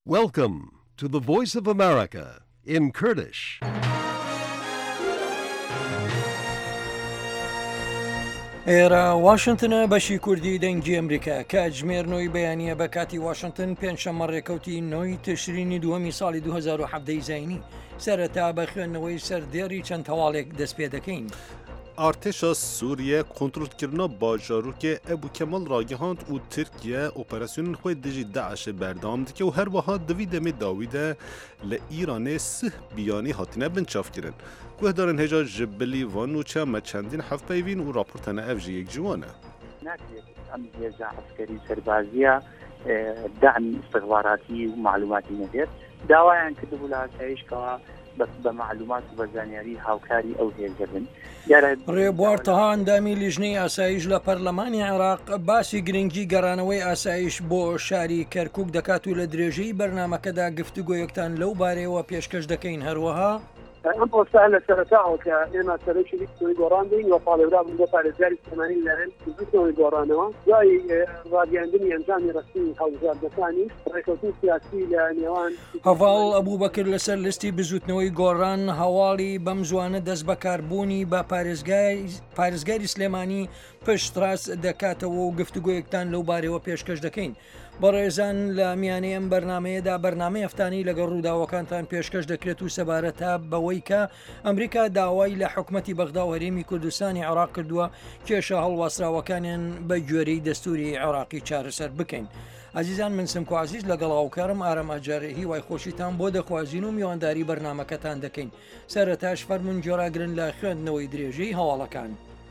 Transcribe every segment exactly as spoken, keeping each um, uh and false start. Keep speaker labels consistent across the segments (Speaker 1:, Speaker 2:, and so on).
Speaker 1: Welcome to the Voice of America in Kurdish.
Speaker 2: ئێرە واشنگتنە بەشی کوردی دەنگی ئەمریکا کە ژمێرنەوەی بەیانیە بە کاتی واشنگتن پێنجشەممە ڕێکەوتی نۆی تشرینی دووەمی ساڵی دوو هەزار و سەڤدەی زاینی سەرەتا بە خوێندنەوەی سەردێڕی چەند تەواڵێک دەست پێ دەکەین.
Speaker 3: ارتشا سوریه کنترل کردن باجاروک ابو کمال راگهاند و ترکیه اپراسیون خود دجی داعش بردام دکه و هر وها دوی دمی داویده لإیران سه بیانی هاتینه بنچاف کرن. گوهدارن هجا جبلی وانوچه ما چندین هفت پیوین و راپورتانه افجی یک جوانه.
Speaker 4: ناكيد أم يرجع عسكري سربازية دعم استخباراتي ومعلوماتي ندير داوایان كتبوا لها سعيش كوا بس بمعلومات وبزانياري هاوكاري أو هيرجبن
Speaker 2: ڕێبوارتەها ئەندامی لیژنەی ئاسایش لە پەرلەمانی عێراق باسی گرنگی گەڕانەوەی ئاسایش بۆ شاری کەرکووک دەکات و لە درێژەی بەرنامەکەدا گفتوگۆیەکتان لەو بارەیەوە پێشکەش دەکەین. هەروەها
Speaker 5: ئەم پۆستە لە سەرەتاوە کە ئێمە سەرۆکی لیستەوەی گۆڕاندین و پاڵێورا بوون بۆ پارێزگاری سلێمانی لەرێن لیستەوەی گۆڕانەوە دوای ڕاگەیاندنی ئەنجامی ڕەسمی هەڵبژاردنەکانی ڕێکەوتنی سیاسی لە نێوان
Speaker 2: هەڤاڵ ئەبوو بەکر لەسەر لیستی بزوتنەوەی گۆڕان هەواڵی بەم زوانە دەست بەکاربوونی بە پارێزگاری سلێمانی پشت ڕاست دەکاتەوە و گفتوگۆیەکتان لەو بارەوە پێشکەش دەکەین. بەڕێزان لە میانەی ئەم بەرنمەیەدا بەرنامەی هەفتانەی لەگەڵ ڕووداوەکانتان پێشکەش دەکرێت و سەبارەتە بەوەی کە ئەمریکا داوای لە حکومەتی بەغدا و هەرێمی کوردستانی عێراق کردووە کێشە هەڵواسراوەکانیان بە گوێرەی دەستوری عێراقی چارەسەر بکەین. عزیزان من سمکۆ عزیز لەگەڵ هاوکارم ئارەم ئاجارێ هیوای خۆشیتان بۆ دەخوازین و میوانداری بەرنمەکەتان دەکەین. سەرەتاش فەرمون جۆراگرن لە خوێندنەوەی درێژەی هەواڵەکان.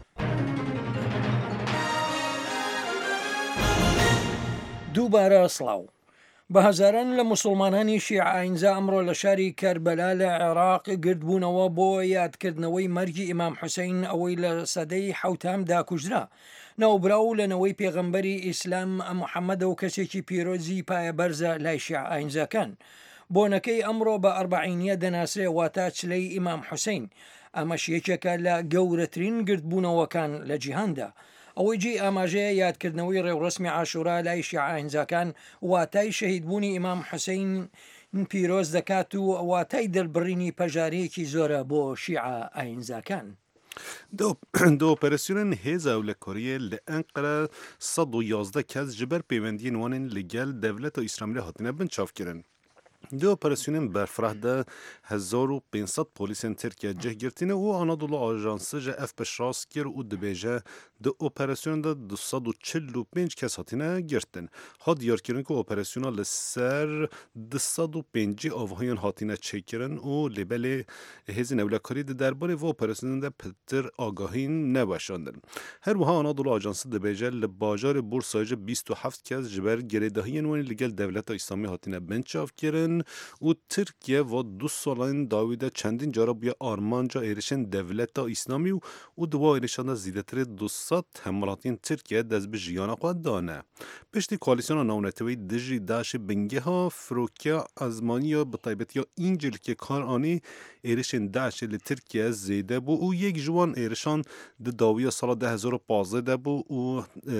Speaker 2: دووبارە سڵاو. بە هەزاران لە موسڵمانانی شیع ئاینزا ئەمڕۆ لە شاری کەربەلا لە عێراق گردبوونەوە بۆ یادکردنەوەی مەرگی ئیمام حوسەین ئەوەی لە سەدەی حەوتامدا کوژرا. ناوبراو لەنەوەی پێغەمبەری ئیسلام محەممەدە و کەسێکی پیرۆزی پایە بەرزە لای شیع ئاینزاکان. بۆنەکەی ئەمڕۆ بە ئەربعینیە دەناسرێ واتە چلەی ئیمام حوسەین. ئەمەش یەکێکە لە گەورەترین گردبوونەوەکان لە جیهاندا. ئەوەی جێ ئاماژەیە یادکردنەوەی ڕێوڕسمی عاشورا لای شیع ئاینزاکان واتای شەهیدبوونی ئیمام حوسەین پیرۆز دەکات و واتای دڵبڕینی پەژارەیەکی زۆرە بۆ شیع ئاینزاکان.
Speaker 3: دو دو اپراسیون هیزا اولکاریه لانقره صد و یازده کس جبر پیوندین وانن لگل دولت اسرائیل هاتنه بنچاف کرن. دو اپراسیون برفراه ده هزار و پانصد پلیسین ترکیه جه گرتینه و آنادولو آژانس جه اف بشراس کر و دبیجه دو اپراسیون ده دویست و چهل و پنج کس هاتینه گرتن. ها دیار کردن که اپراسیون لسر دویست و پنج آوهایان هاتینه چکرن و لبل هزین اولکاری ده درباره و اپراسیون ده پتر آگاهین نباشاندن. هر وها آنادولو آژانس دبیجه لباجار بورسایج بیست و هفت کس جبر گریدهایین وانی لگل دولت اسلامی هاتینه بنچاف کرن و ترکیه و دو سالان داویده چندین جارا بیا آرمانجا ایرشن دولت اسلامی و و دوا ایرشان زیدتر دویست حملاتین ترکیه دست به جیانا خود دانه. پشتی کوالیسیون ناونتوی دژی داش بنگه ها فروکیا ازمانی و بطایبت یا اینجل که کار آنی ایرشن داش لی ترکیه زیده بو و یک جوان ایرشان ده داوی سال ده هزار و پانزده بو و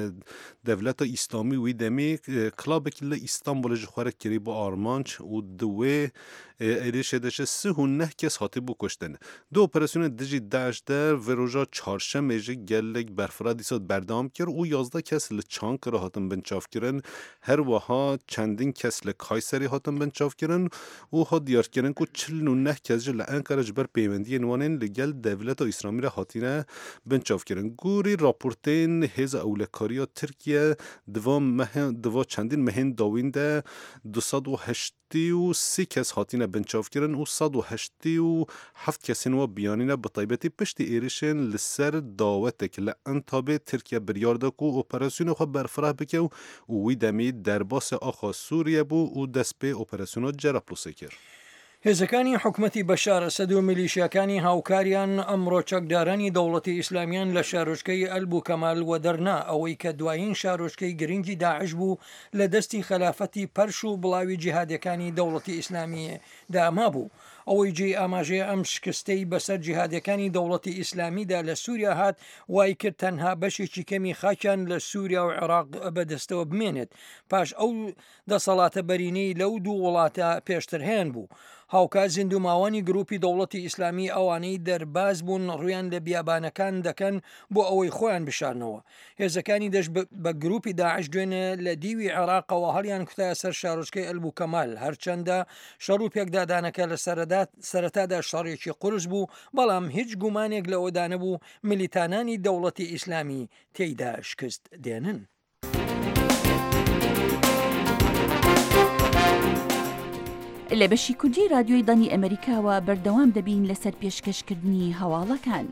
Speaker 3: دولت اسلامی وی دمی کلاب کل استانبول جخوره کری با آرمانج و دوی ایرش داشته سه و نه کس هاتی بو کشتن. دو اپراسیون دژی داش در وروژا چهارشنبه میجه گلک برفرا دیسات بردام کرد و یازده کس لچانک را هاتن بنچاف کردن. هر وها چندین کس لکایسری هاتن بنچاف کردن و ها دیار کردن که چهل و نه کس جل انقره جبر پیوندی نوانین لگل دولت و اسلامی را هاتینه بنچاف کردن. گوری راپورتین هز اولکاریا ترکیه دوا مهن دوا چندین مهن داوینده دویست و هشتی و سی کس هاتینه بنچاف کردن و صد و هشتی و هفت کسین و بیانینه بطایبتی پشتی ایرشن لسر داوته که لانتابه ترکیه بریارده که اپراسیون خود برفراه بکه و وی دمی درباس آخا سوریه بو و دست به اپراسیون جرپلوسه کرد.
Speaker 2: هێزەکانی حکومەتی بەشار ئەسەد و میلیشیاکانی هاوکاریان ئەمڕۆ چەکدارانی دەوڵەتی ئیسلامیان لە شارۆچکەی ئەلبوو کەمال وەدەرنا ئەوەی کە دوایین شارۆچکەی گرنگی داعش بوو لە دەستی خەلافەتی پەرش و بڵاوی جیهادیەکانی دەوڵەتی ئیسلامی داما بوو. ئەوەی جێ ئاماژەیە ئەم شکستەی بەسەر جیهادیەکانی دەوڵەتی ئیسلامیدا لە سووریا هات وای کرد تەنها بەشێکی کەمی خاکیان لە سووریا و عێراق بەدەستەوە بمێنێت پاش ئەو دەسەڵاتە بەرینەی لەو دوو وڵاتە پێشترهێن بوو. هاوکات زیندوماوانی گروپی دەوڵەتی ئیسلامی ئەوانەی دەرباز بوون ڕویان لە بیابانەکان دەکەن بۆ ئەوەی خۆیان بشارنەوە. هێزەکانی دەشت بە گروپی داعش دوێنێ لە دیوی عێراقەوە هەڵیان کوتایە سەر شارۆچکەی ئەلبوو کەمال هەرچەندە شەڕ و پێکدادانەکە لە سەرەتادا شەڕێکی قورس بوو بەڵام هیچ گومانێک لەوەدا نەبوو ملیتانانی دەوڵەتی ئیسلامی تێیدا شکست دێنن.
Speaker 6: لە بەشی کوردی رادیۆی دانی ئەمریکاوە بەردەوام دەبین لەسەر پێشکەشکردنی هەواڵەکان.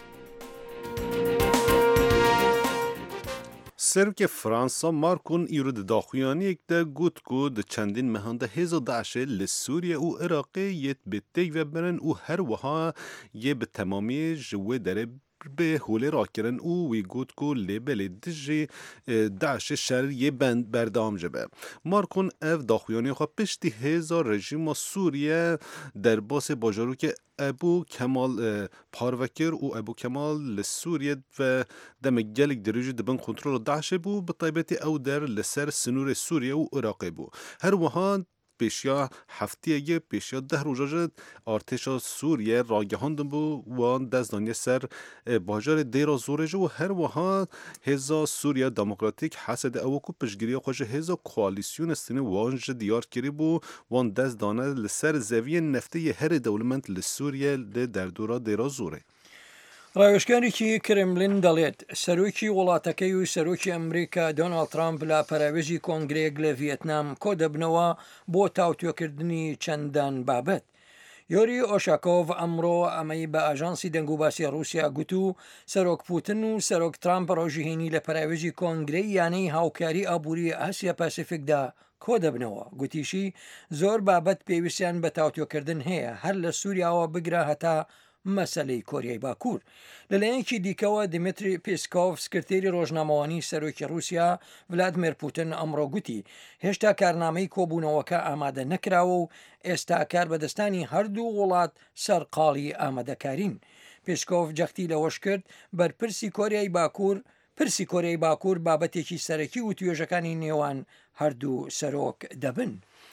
Speaker 3: سرک فرانسا مارکون ایرو د داخویانیک ده گوت کو د چندین مهانده هزا داعشه لسوریه و عراقی یت بیتیک و برن و هر وها یه به تمامی جوه داره به هولی را کرن او وی گوت کو لیبل دجی داعش شهر یه بند بردام جبه مارکون اف داخویانی خواه پشتی هزار رژیم سوریه در باس باجارو که ابو کمال پاروکر و ابو کمال لسوریه و دم گلک درجه دبن کنترل داعش بو به طیبت او در لسر سنور سوریه و عراق بو هر وها پیشیا هفته پیشیا ده روزه ارتش سوریه راگهاندن بو و دزدانی سر باجار دیرا زورج و هر وها هزا سوریه دموکراتیک حسد او کو پشگیری خوش هزا کوالیسیون استنه وانج دیار کری بو وان دزدانه لسر زویه نفته هر دولمنت لسوریه در دورا دیرا زوره.
Speaker 2: ڕاوێژکارێکی کرملین دەڵێت سەرۆکی وڵاتەکەی و سەرۆکی ئەمریکا دۆناڵد ترامپ لە پەراوێژی کۆنگرێک لە ڤیەتنام کۆ دەبنەوە بۆ تاوتوێکردنی چەندان بابەت. یۆری ئۆشاکۆڤ ئەمڕۆ ئەمەی بە ئاژانسی دەنگوباسی ڕووسیا گوتو سەرۆک پوتن و سەرۆک ترامپ ڕۆژیهێنی لە پەراوێژی کۆنگرەی یانەی هاوکاری ئابووری ئاسیا پاسیفیکدا کۆ دەبنەوە. گوتیشی زۆر بابەت پێویستیان بە تاوتوێکردن هەیە هەر لە سووریاوە بگرا هەتا مەسەلەی کۆریای باکوور. لەلایەنکی دیکەوە دیمتری پیسکۆف سکرتێری ڕۆژنامەوانی سەرۆکی رووسیا ڤلادیمیر پوتین ئەمڕۆ گوتی هێشتا کارنامەی کۆبوونەوەکە ئامادە نەکراوە و ئێستا کار بەدەستانی هەردوو وڵات سەرقاڵی ئامادەکارین. پیسکۆف جەختی لەوەش کرد بەرپرسی کۆریای باکوور پرسی کۆریای باکوور بابەتێکی سەرەکی و توێژەکانی نێوان هەردوو سەرۆک دەبن.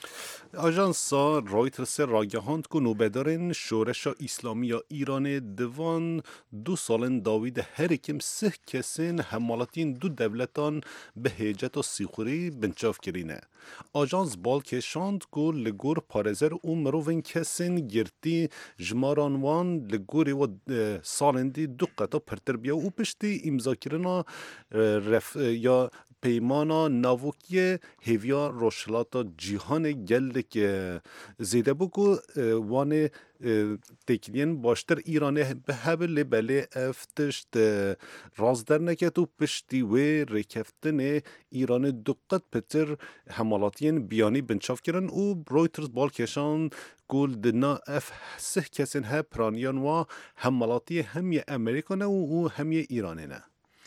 Speaker 3: آژانسا رایترس راگهاند که نوبدارن شورش اسلامی یا ایران دوان دو سالن داوید هر کم سه کسین همالتین دو دولتان به هیجت و سیخوری بنچاف کرینه. آژانس بالکشاند که لگور پارزر و مروون کسین گرتی جمارانوان لگوری و سالندی دو قطع پرتر بیا و پشتی امضا کرنا رف یا پیمانا ناوکی هیویا روشلاتا جیهان گل که زیده بو که وان تکلین باشتر ایرانه به هبل بله افتشت رازدر نکت و پشتی و رکفتن ایران دقت پتر حمالاتین بیانی بنچاف کرن و رویترز بالکشان گل دنا اف سه کسین ها پرانیان و حمالاتی همی امریکانه و همی ایرانه نه.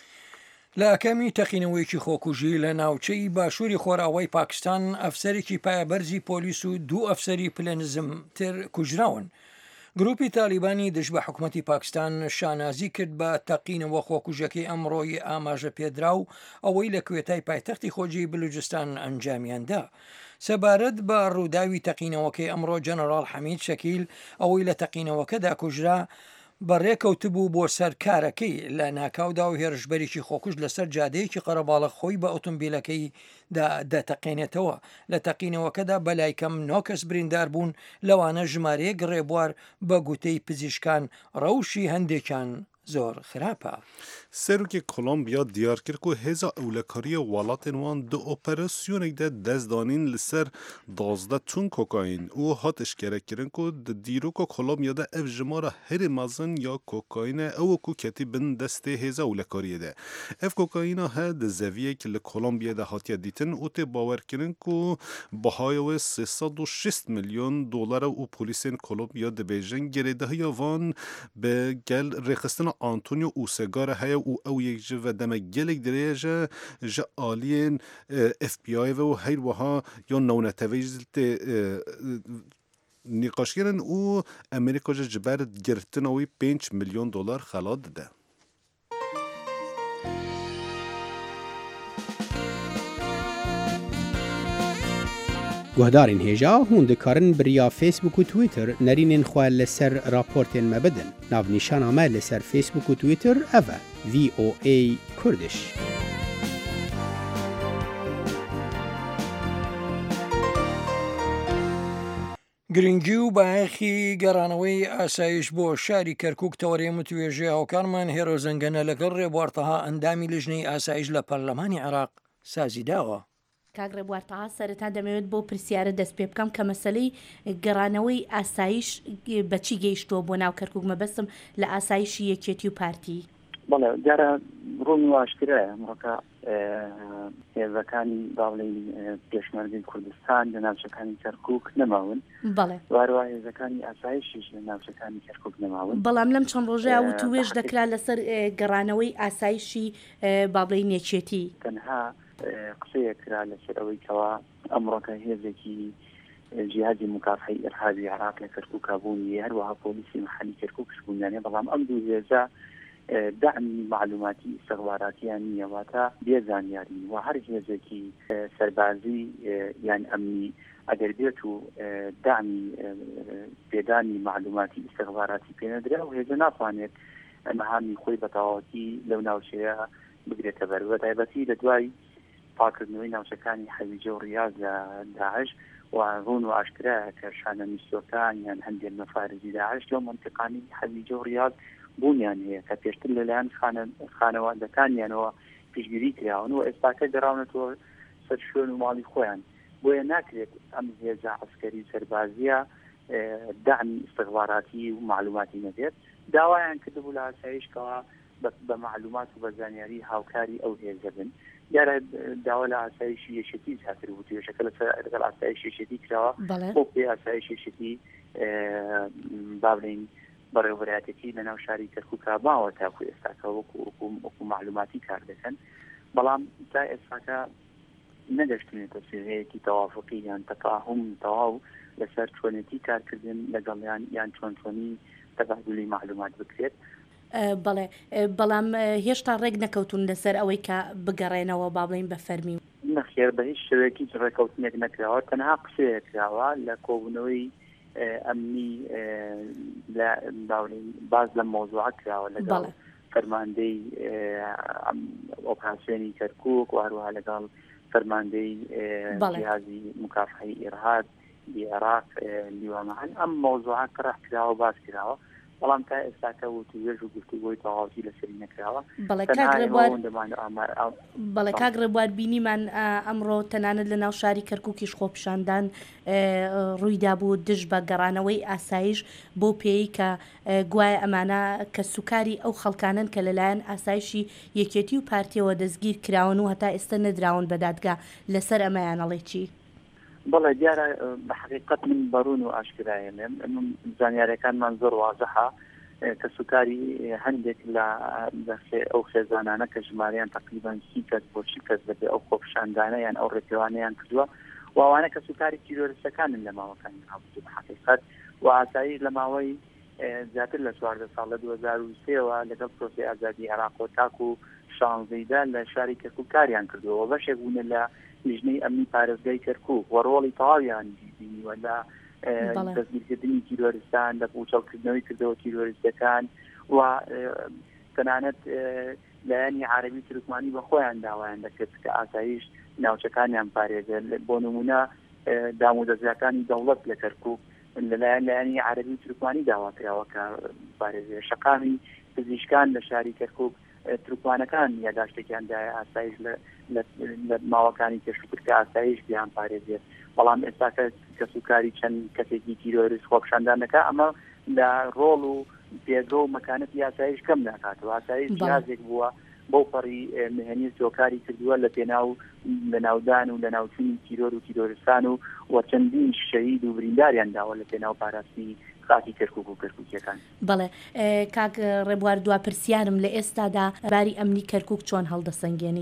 Speaker 2: لە ئەکەمی تەقینەوەیکی خۆکوژی لە ناوچەی باشووری خۆراوەی پاکستان ئەفسەرێکی پایەبەرزی پۆلیس و دوو ئەفسەری پلەنزم تر کوژراون. گروپی تالیبانی دژ بە حکوومەتی پاکستان شانازی کرد بە تەقینەوە خۆکوژەکەی ئەمڕۆی ئاماژە پێدرا و ئەوەی لە کوێتای پایتەختی خۆجی بلوجستان ئەنجامیاندا. سەبارەت بە ڕووداوی تەقینەوەکەی ئەمڕۆ جەنەڕاڵ حەمید شەکیل ئەوەی لە تەقینەوەکەدا کوژرا بەڕێکەوتبوو بۆ سەر کارەکەی لە ناکاودا و هێرشبەرێکی خۆکوش لەسەر جادەیەکی قەرەباڵە خۆی بە ئۆتۆمبیلەکەی دەتەقێنێتەوە. لە تەقینەوەکەدا بەلای کەم نۆ کەس بریندار بوون لەوانە ژمارەیەک ڕێبوار بە گوتەی پزیشکان ڕەوشی هەندێکیان زۆر خراپە.
Speaker 3: سروک کولومبیا دیار کرد که هزا اولکاری والاتن وان دو اپراسیونک ده دزدانین لسر دازده تون کوکاین او هات اشکره کرن که دیرو که کولومبیا ده اف جمارا هر مازن یا کوکاین او کو کتی بن دسته هزا اولکاری ده اف کوکاین ها ده زویه که لکولومبیا ده هاتیا دیتن او تی باور کرن که بهای سیصد و شش میلیون دلار او پولیسین کولومبیا ده بیژن گریده یا وان به گل رخصتن آنتونیو اوسگار های او او یک جو و دم گلک دریجه جا آلین اف بی آی و هیر وها یا نونتویج نیقاشگرن او امریکا جبر گرتنوی پنج میلیون دلار خلا داده.
Speaker 7: گهدارین هیجا هون دکارن بریا فیسبوک و تویتر نرینین خواه لسر راپورتین مبدن. ناو نیشان آمه لسر فیسبوک و تویتر اوه وی او ای کردش.
Speaker 2: گرنگی و باەخی گەڕانەوەی ئاسایش بۆ شاری کەرکووک تەوەرەی متوێژێ هاوکارمان هێرۆ زەنگەنە لەگەڵ ڕێبوارتەها ئەندامی لژنەی ئاسایش لە پەرلەمانی عێراق سازی داوە.
Speaker 8: کاک ڕێبوارتەها سەرەتا دەمەوێت بۆ پرسیارە دەست پێ بکەم کە مەسەلەی گەڕانەوەی ئاسایش بەچی گەیشتۆ بۆ ناو کەرکووک مەبەستم لە ئاسایشی یەکێتی و پارتی.
Speaker 4: بەڵێ دیارە ڕوونی واشکرایە ئەمڕۆکە هێزەکانی باڵی پێشمەرگەی کوردستان لە ناوچەکانی کەرکووک نەماون
Speaker 8: بەڵێ
Speaker 4: واروە هێزەکانی ئاسایشیش لە ناوچەکانی کەرکووک نەماون.
Speaker 8: بەڵام لەم چەند ڕۆژەیە و توێژ دەکرا لەسەر گەڕانەوەی ئاسایشی بابڵی نێچێتی.
Speaker 4: تەنها قسەیەکرا لەسەر ئەوەی کەوا ئەمڕۆکە هێزێکی جیهادی مکافحەی ئیرهابی عێراق لە کەرکووک بوونی هەروەها پۆلیسی محەلی کەرکووکش بوونیانێ بەڵام ئەم دوو هێزە دعمی معلوماتی استخباراتیان نیەواتە بێزانیاری و هەر هێزێکی سەربازی یان ئەمنی ئەگەر بێت و دعمی پێدانی معلوماتی استخباراتی پێنەدرا و هێزە ناتوانێت مەهامی خۆی بە تەواوەتی لەو ناوچەیە بگرێتە بەر بە تایبەتی لە دوای پاکردنەوەی ناوچەکانی حەویجە و ڕیاض لە داعش و ڕوون و ئاشکرایە کە شانە میسۆکان یان هەندێک مەفارزی داعش لەو منتیقانی حەویجە و ڕیاض بوونیان هەیە کە پێشتر لەلایەن خانەوادەکانیانەوە پشتگیری کراون و ئێستاکە گەڕاونەتەوە سەر شوێن و ماڵی خۆیان بۆیە ناکرێت ئەم هێزە عەسکەری سەربازیە دعمی استخباراتی و معلوماتی نەبێت. داوایان کردبوو لە ئاسایشکەوە بە معلومات و بە زانیاری هاوکاری ئەو هێزە بن. دیارە داوا لە ئاسایشی یەشێتی زیاتر بوو توێژەکە لەگەڵ ئاسایش یەشێتی کراوە بۆ پێ ئاسایش یەشێتی با بڵێین بەڕێوەبەرایەتی لە ناو شاری کەرکووکە باوە تاکو ئێستاکە وەکو معلوماتی کار دەکەن بەڵام تا ئێستاکە نەگەشتێتە سێرەیەکی تەوافقی یان تەفاهم تەواو لەسەر چۆنێتی کارکردن لەگەڵیان یان چۆن چۆنی تەبادلی معلومات بکرێت.
Speaker 8: بەڵێ بەڵام هێشتا ڕێک نەکەوتون لەسەر ئەوەی کە بگەڕێنەوە با بڵێین بە فەرمی.
Speaker 4: نەخێر بە هیچ شێوەیەکی ڕێکەوتنێک نەکراوە تەنها قسەیەکراوە لە کۆبوونەوەی ئەمنی باز لە مۆزوعە کراوە لەگەڵ فەرماندەی ئۆپراسیۆنی کەرکووک و هەروەها لەگەڵ فەرماندەی جیهازی مکافحەی ئیرهاب عێراق لیوانمەهەن ئەم مۆزوعە کڕح کراوە باز کراوە بەڵام تا ئێستاکە و توێژ و گفتوگۆی تەواوی لەسەری نەکراوە.
Speaker 8: بەڵێ کاک ڕێبوار بینیمان ئەمڕۆ تەنانەت لە ناو شاری کەرکووکیش خۆپیشاندان ڕوویدا بوو دژ بە گەڕانەوەی ئاسایش بۆ پێی کە گوایە ئەمانە کە سوکاری ئەو خەڵکانن کە لەلایەن ئاسایشی یەکێتی و پارتیەوە دەستگیر کراون و هەتا ئێستا نەدراون بە دادگا لەسەر ئەمەیان ئەڵێ چی؟
Speaker 4: بەڵێ دیارە بە حقیقەت من بەڕوون و ئاشکرایە زانیاریەکانمان زۆر وازەحە کە سوکاری هەندێک لە ئەو خێزانانە کە ژمارەیان تقریبان سی کەس بۆ چی کەس دەبێت ئەو خۆپیشاندانە یان ئەو ڕێکەوانەیان کردووە و ئەوانە کە سوکاری تیرۆریستەکانن لە ماوەکانی هەبوو بە حقیقەت و ئاسایی لە ماوەی زیاتر لە چواردە ساڵ لە دوو هەزار و سێەوە لەگەڵ پرۆسی ئازادی عێراق و تاکو و شانزەیدا لە شاری کەرکووک کاریان کردووە بەشێک بوونە لە لیژنەی ئەمنی پارێزگای کەرکووک و ڕۆڵی تەواویان بینیوە لە دەستگیرکردنی تیرۆریستان لە پوچەڵکردنەوەی کردەوە تیرۆریستەکان و تەنانەت لایەنی عەرەبی تورکمانی بە خۆیان داوایان دەکرد کە ئاسایش ناوچەکانیان پارێزە بۆ نمونە دامودەزیەکانی دەوڵەت لە کەرکووک لەلایەن لایەنی عەرەبی تورکمانی داواکراوە کە پارێزە شەقامی پزیشکان لە شاری کەرکووک تورکمانەکان یاداشتێکیاندایە ئاسایش لە ماوەکانی کەشکرد کە ئاسایش بیان پارێزێت بەڵام ئێستاکە کە سوکاری چەند کەسێکی تیرۆریست خۆپیشاندانەکە ئەمە لە ڕۆڵ و پێدۆ و مەکانەتی ئاسایش کەم ناکاتەوە ئاسایش جیازێک بووە بۆ پەڕی مهنی سۆکاری کردووە لە پێناو لە ناودان و لە ناوچوونی تیرۆر و تیرۆریستان و و چەندین شەهید و برینداریان داوە لە پێناو پاراستنی خاکی کەرکووک و کەرکووکیەکان.
Speaker 8: بەڵێ کاک ڕێبوار دوا پرسیارم لە ئێستادا باری ئەمنی کەرکووک چۆن هەڵدەسەنگێنیت؟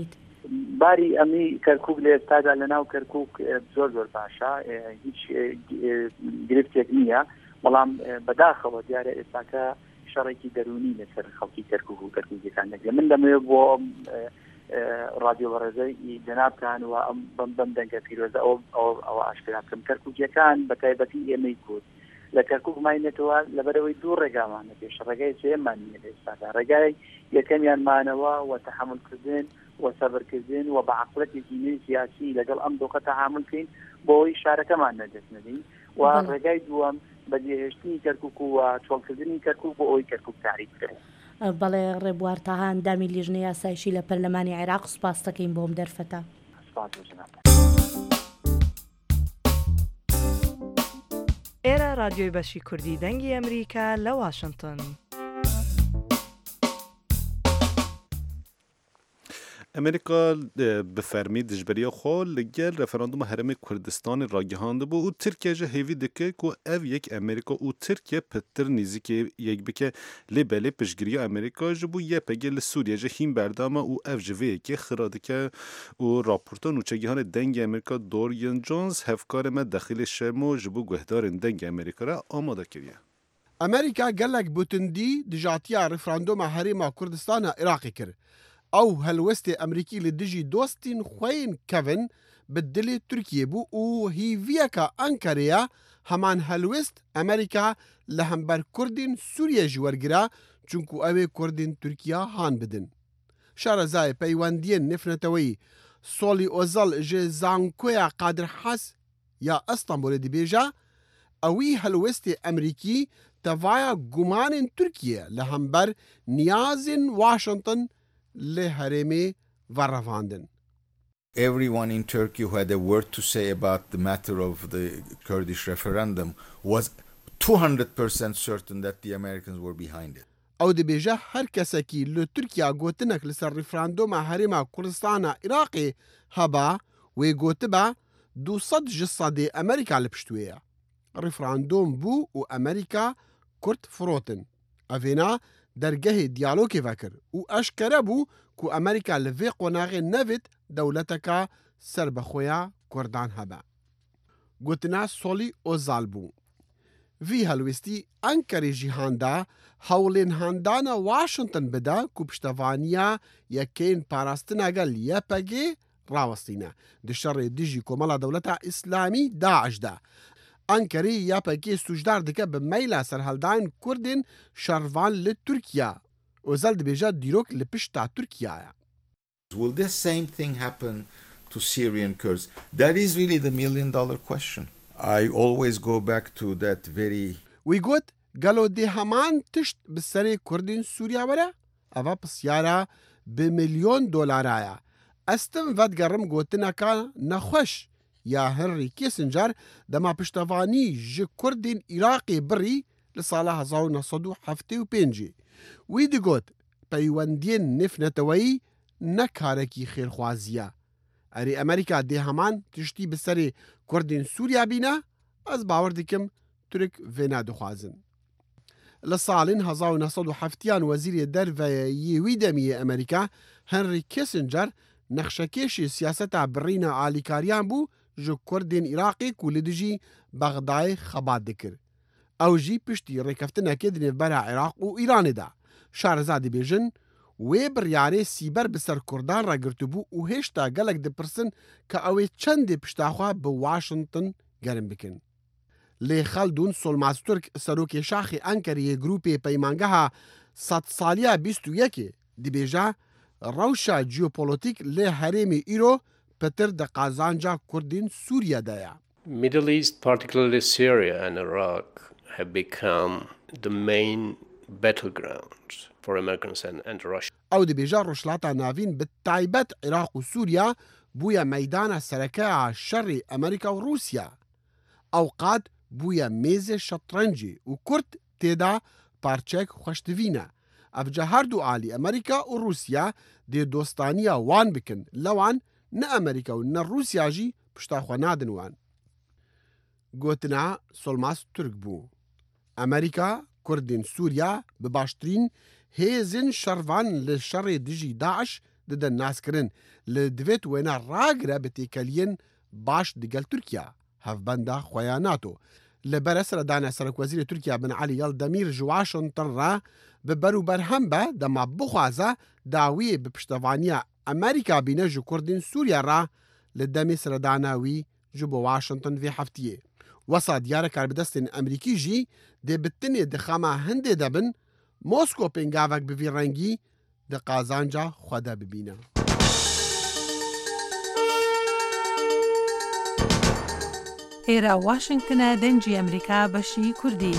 Speaker 4: باری ئەمی کەرکووک لە ئێستادا لە ناو کەرکووک زۆر زۆر باشە، هیچ گرفتێک نییە، بەڵام بەداخەوە دیارە ئێستاکە شەڕێکی دەرونی لەسەر خەڵکی کەرکووک و کەرکووکیەکان دەگرێت. من دەمەوێت بۆ رادیۆ بەڕێزەی جەنابتان و ئەم بەم بەم دەنگە پیرۆزە ئەوە ئاشکرا بکەم کەرکووکیەکان بە تایبەتی ئێمەی کورد لە کەرکووک ماینێتەوە لەبەرەوەی دوو ڕێگامانە پێش ڕێگای سێمان نیە لە ئێستادا. ڕێگای یەکەمیانمانەوە و تەحملکردن و سەبرکردن و بە عەقڵەتێکی نوێی سیاسی لەگەڵ ئەم دۆخە تەحامل بکەین بۆەوەی شارەکەمان نەدەست نەدەین، و ڕێگای دووەم بەجێهێشتنی کەرکووک و چۆڵکردنی کەرکووک بۆ ئەوەی کەرکووک تاریک بکرێت.
Speaker 8: بەڵێ ڕێبوار تاها ئەندامی لیژنەی یاسایشی لە پەرلەمانی عێراق سوپاس دەکەین بۆم دەرفەتە.
Speaker 9: ئێرە رادیۆی بەشی کوردی دەنگی ئەمریکا لە واشنگتن.
Speaker 3: ئەمریکا bi fermî dijberiya xwe li gel referanduma Herêmê Kurdistanê ragihand bû û Tirkiye ji hêvî dike ku ev yek Amerîka û Tirkiye pitir nêzîkê yek bike lê belê piştgiriya Amerîka ji bo Y P G li Sûriye ji hîn berdama û ev ji vê yekê xira dike û raporta nûçegihanê dengê Amerîka Dorian Jones hevkarê me dexîlê Şemo ji bo guhdarên dengê Amerîka re amade kiriye.
Speaker 10: ئەمریکا gelek bûtindî dijatiya referanduma Herêma Kurdistana Iraqê kir. Ew helwestê Amerîkî li dijî dostên xwe yên kevin bi dilê Tirkiye bû û hîviyeka Enqereya heman helwest Amerîka li hember Kurdên Sûriye jî wergira çunku ew ê Kurdên Tirkiya han bidin. Şarezayê peywendiyên nifneteweyî Solî Ozal ji Zankoya Qadirhas ya Istanbulê dibêje ewî helwestê Amerîkî tevaya gumanên Tirkiye li hember niyazên Washington li Herêmê verrevandin.
Speaker 11: Everyone in Turkey who had a word to say about the matter of the Kurdish referendum was two hundred percent certain that the Americans were behind it.
Speaker 10: Ew dibêje her kesekî li Tirkiya gotinek li ser referanduma Herêma Kurdistana Iraqê heba wê gotibe du sed ji sedê Amerîka li pişt wê ye. Referandum bû û Amerîka Kurd firotin. Evêna dergehê diyalogê vekir û eşkere bû ku Amerîka li vê qonaxê nevêt dewleteka serbexweya Kurdan hebe. Gotina Solî Ozal bû. Vî helwestî Enqerê jî handa hewlên handana Washington bide ku piştevaniya yekên parastina gel Y P G rawestîne di şerê dijî komela dewleta İslamî Daeş de. Enqerê Y P G sûcdar dike bi meyla serheldayên Kurdên şervan li Tirkiye. Ozal dibêje dîrok li pişta Tirkiye ye.
Speaker 11: Will this same thing happen to Syrian Kurds? That is really the million dollar question. I always go back to that very...
Speaker 10: Wî got gelo dê heman tişt bi serê Kurdên Sûriya were? Eva pisyara bi milyon dolara ye. Ez tim vedgerim gotineka nexweş ya Henry Kissinger dema piştevanî ji Kurdên Iraqê birî li sala hezar û neh sed û heftê û pêncî. Wî digot peywendiyên nifneteweyî ne karekî xêrxwazî ye. Erê Amerîka dê heman tiştî bi serê Kurdên Sûriya bîne, ez bawer dikim Türk vê nedixwazin. Li salên hezar û neh sed û heftiyan wezîrê derveyî wî demiyê Amerîka Henry Kissinger nexşekêşê siyaseta birîna alîkariyan bû ji Kurdên Iraqê ku li dijî Bexdayê xebat dikir. Ew jî piştî rêkeftinekê di nêvbera Iraq û Îranê de. Şareza dibêjin wê biryarê sîber bi ser Kurdan re girtibû û hêşta gelek dipirsin ka ew ê çendê piştaxwe bi Washington gerim bikin. Lê Xeldûn Solmazturk serokê şaxê Enqereyê grûpê peymangeha sed saliya bîst û yekê dibêje rewşa jeopolitîk lê herêmê îro petir di qazanca Kurdên Sûriye de ye.
Speaker 12: Middle East, particularly Syria and Iraq, have become the main battlegrounds for Americans and, and Russia.
Speaker 10: Ew dibêje rojhilata navîn bi taybet Iraq û Sûriya bûye meydana serekeya şerê Amerîka û Rûsya. Ew qad bûye mêzê şetrencê û Kurd têda parçek xweşdivîne. Ev ji her du alî Amerîka û Rûsya dê dostaniya wan bikin. Lewan ne Amerîka û ne Rûsya jî pişta xwe nadin wan. Gotina Solmaz Türk bû. Amerîka Kurdên Sûriya bi baştirîn hêzên şervan li şerê dijî Daeş ددن ناسکردن لە دەوێت وێنە ڕاگرە بە تێکەلیەن باش دگەل تورکیا هەفبەندا خۆیان ناتۆ لەبەرە سەردانە سەرۆکوەزیری تورکیا بن عەلی یەڵدەمیر ji Washington را bi berûberhem be dema bixwaze dawiyê bi piştevaniya Amerîka bîne ji Kurdên Sûriya ra li demê seredana wî ji bo Washington vê heftiyê. Wesa diyar karbidestên Emerîkî jî dê bi tinê di xema Hindê de bin, Mosko pêngavek bi vî rengî di qazanca xwe de bibîne.
Speaker 9: ئێرە واشنگتنە دەنگی ئەمریکا بەشی کوردی.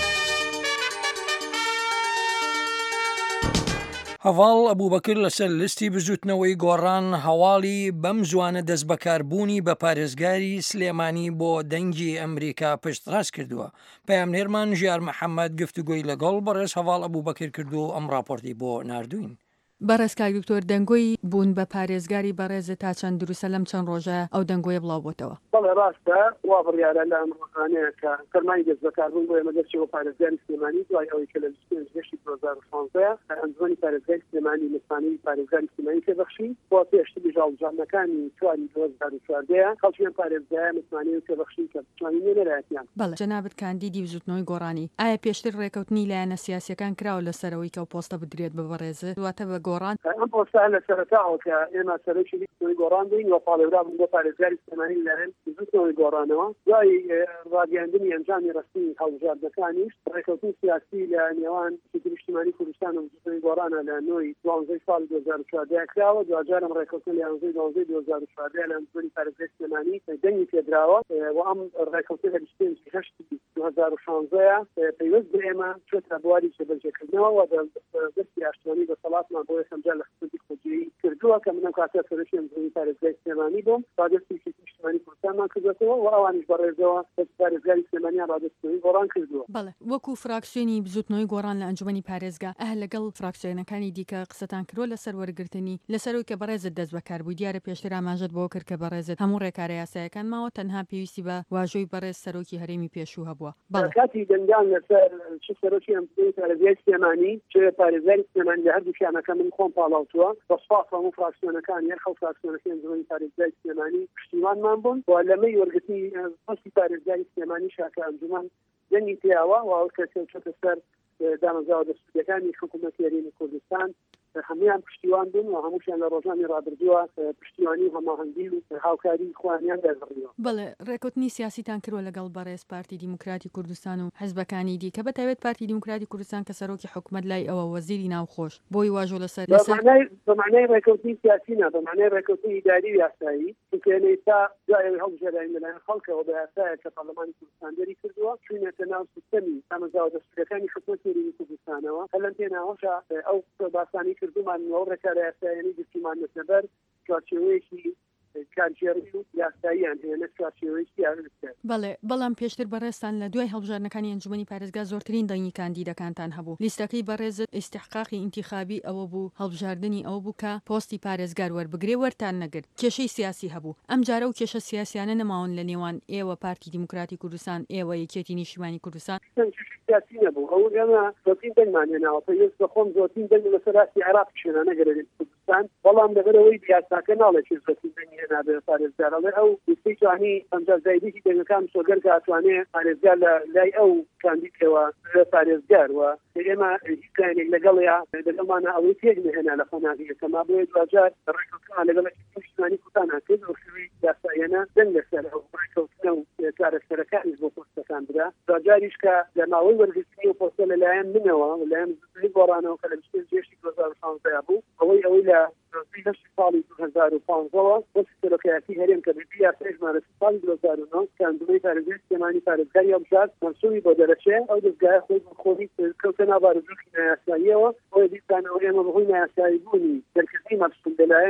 Speaker 2: هەواڵ ئەبوبەکر لەسەر لیستی بزوتنەوەی گۆڕان هەواڵی بەم زوانە دەست بەکاربوونی بە پارێزگاری سلێمانی بۆ دەنگی ئەمریکا پشتڕاست کردووە. پەیامنێرمان ژیار محەممەد گفتوگوی لەگەڵ بەڕێز هەواڵ ئەبوبەکر کردو و ئەم راپۆرتی بۆ ناردوین.
Speaker 13: بەڕێزکار دکتۆر دەنگۆی بوون بە پارێزگاری بەڕێزە تا چەند دروستە لەم چەند ڕۆژە ئەو دەنگۆیە بڵاو بۆتەوە.
Speaker 5: بەڵێ ڕاستە وا بڕیارە لە ئەمڕۆکانەیە کە فەرمانی دەست بەکاربوون بۆ ئێمە دەرچەوە پارێزگاری سلێمانی دوای ئەوەی کە لە گەشتی دو هەزار و شانزە ئەنجومەنی پارێزگاری سلێمانی لەسانەی پارێزگاری سلێمانی تێبەخشی بۆ پێشتری ژاڵبژاردنەکانی چواری دو هەزار و چواردەیە خەڵکیان پارێزگایە متمانەی تێبەخشی کە بتوانین نێرایەتیان.
Speaker 13: بەڵێ جەنابەت کاندیدی بزوتنەوەی گۆڕانی ئایا پێشتر ڕێکەوتنی لایەنە سیاسیەکان کراوە لەسەرەوەی کە ئەو پۆستە بدرێت بە بەڕێزە دواتە بە گۆڕان
Speaker 5: پۆستە لە سەرەتاوە کە ئێمە سەرۆکی لیستنەوەی گۆڕان بووین و پاڵێورا بوون بۆ پارێزگاری سلێمانی لەرێن بزوتنەوەی گۆڕانەوە دوای ڕاگەیاندنی ئەنجامی ڕەسمی هەڵبژاردنەکانیش ڕێکەوتنی سیاسی لە نێوان سیستمی نیشتیمانی کوردستان و بزوتنەوەی گۆڕانە لە نۆی دوانزەی ساڵی دو هەزار و چواردە کراوە دوجارم ڕێکەوتن لە یانزەی دوانزەی دو هەزار و چواردە لە ئەنجومەنی پارێزگاری سلێمانی دەنگی پێدراوە و ئەم ڕێکەوتن لە بیستێنجی هەشتی دو هەزار و شانزەیە پەیوەست بە ئێمە چۆتە بواری جێبەجێکردنەوە و دەستی ئاشتیوانی بەسەڵاتمان بۆ یەکەم جار لە خزمەتی خۆجیری کردووە کە منم کاتێ سەرۆکی ئەنجومەنی پارێزگاری سلێمانی بووم ڕادستی نیشتیمانی کوردستانمان کردوێتەوە و ئەوانیش بەڕێزەوە دەست پارێزگاری سلێمانیان ڕادستنەوەی گۆڕان کردووە.
Speaker 13: بەڵێ وەکو فراکسیۆنی بزوتنەوەی گۆڕان لە ئەنجومەنی پارێزگا ئەه لەگەڵ فراکسیۆنەکانی دیکە قسەتان کردووە لەسەر وەرگرتنی لەسەرەوەی کە بەڕێزت دەست بەکاربووی دیارە پێشتر ئاماژەت بۆ کرد کە بەڕێزت هەموو ڕێکارە یاساییەکان ماوە تەنها پێویستی بە واژۆی بەڕێز سەرۆکی هەرێمی پێشوو هەبووە.
Speaker 5: بەڵێ کاتی دەنگان لەسەر چ سەرۆکی ئەنجومەنی پارێزگاری سلێمانی چ پارێزگاری سلێمانی لە هەردووکیانەکە من خۆم پاڵاوتووە بە سوپاس هەموو فراکسیۆنەکان یەک خەڵ فراکسیۆنەکەی ئەنجومەنی پارێزگاری سلێمانی پشتیوانمان بوون و لەمەی وەرگرتنی پۆستی پارێزگاری سلێمانی شاکە ئەنجومەن دەنگی پیاوە و ئەو کەسێ چۆتە سەر دامەزراوە دەستوودەکانی حکوومەتی هەرێمی کوردستان هەمویان پشتیوان بوون و هەمووشیان لە ڕۆژانی ڕابردووە پشتیوانی و هەماهەنگی و هاوکاری خوانیان دەربڕیەوە.
Speaker 13: بەڵێ ڕێکوتنی سیاسیتان کردووە لەگەڵ بەڕێز پارتی دیموکراتی کوردستان و حزبەکانی دی کە بەتایبەت پارتی دیموکراتی کوردستان کە سەرۆکی حکوومەت لای ئەوە وەزیری ناوخۆش بۆی واژۆ لەسەر
Speaker 5: بەمانای ڕێکەوتنی سیاسی نا بەمانای ڕێکەوتنی ئیداری و یاسایی چونکە ئێستا دوای هەڵبژێردنی لەلایەن خەڵکەوە بە یاسایە کە پەرلەمانی کوردستان دەری کردووە چوونەتە ناو سیستەمی دامەزراوە دەستوودەکانی حکوومەتی هەرێمی کوردستانەوە هەر لەم پێناوەشە ئەو باسانی کردومان کارە یاساییانی گفتمان لەسەر چارچێوەیەکی کارژێڕی و یاساییان هەیە لە چارچێوەیەکی یاریکرد.
Speaker 13: بەڵێ بەڵام پێشتر بەڕێستان لە دوای هەڵبژاردنەکانی ئەنجومەنی پارێزگا زۆرترین دەنگی کاندیدەکانتان هەبوو. لیستەکەی بەڕێزت ئیستیحقاقی ئینتیخابی ئەوە بوو هەڵبژاردننی ئەوە بوو کە پۆستی پارێزگار وەربگرێ وەرتان نەگرت. کێشەی سیاسی هەبوو. ئەم جارە و کێشە سیاسیانە نەماون لە نێوان ئێوە پارتی دیموکراتی کوردستان ئێوە یەکێتی نیشتیمانی کوردستان
Speaker 5: سیاسی نەبوو. ئەو ئێمە زۆرترین دەنگمان هێناوە پێویست بە خۆم زۆرترین دەنگ لەسەر راستی عێراق شوێنە نەگەرێت کوردستان بەڵام لەبەرەوەی دیاساکە ناڵێت چ زۆرترین دەنگی هێنابێ پارێزگار ئەو دەستی توانی ئەمجا زایدێکی دەنگەکان سۆگەر کە ئەتوانێت پارێزگار لە لای ئەو کاندیدەوە لە پارێزگار وە ئێمە هیچکانێک لەگەڵیا لەگەڵمانە ئەوەی تێک نهێنا لە خۆناغیەکەما بۆیە دوجار ڕێکەوتنەوە لەگەڵ نیشتیمانی کوردستان کرد و شوی یاساییانە دەنگ لەسەر ئەو ڕێکەوتنە و چارەسەرەکانیش بۆ پۆستەکان برا دوجاریش کە لە ماوەی وەرگرتنی و پۆستە لەلایەن منەوە لەلایەن گۆڕانەوە کە لە بیستێنجی دو هەزار و شانزە بوو ئەوەی ئەوەی لە ساڵی دو هەزار و پانزەوە بۆ سەرۆکایەتی هەرێم کە بیا سێژمانە ساڵی دو هەزار و نۆ کە ئەنجومەنی پارێزگاری سلێمانی پارێزگاری هەڵبژارد منسوبی بۆ دەرەچێ ئەو دەستگایە خۆی خۆی کەوتە ناو بارودۆخی نایاساییەوە بۆیە دیسان ئەو ئێمە بەهۆی نایاسایی بوونی دەرکردنی مەبستن لەلایەن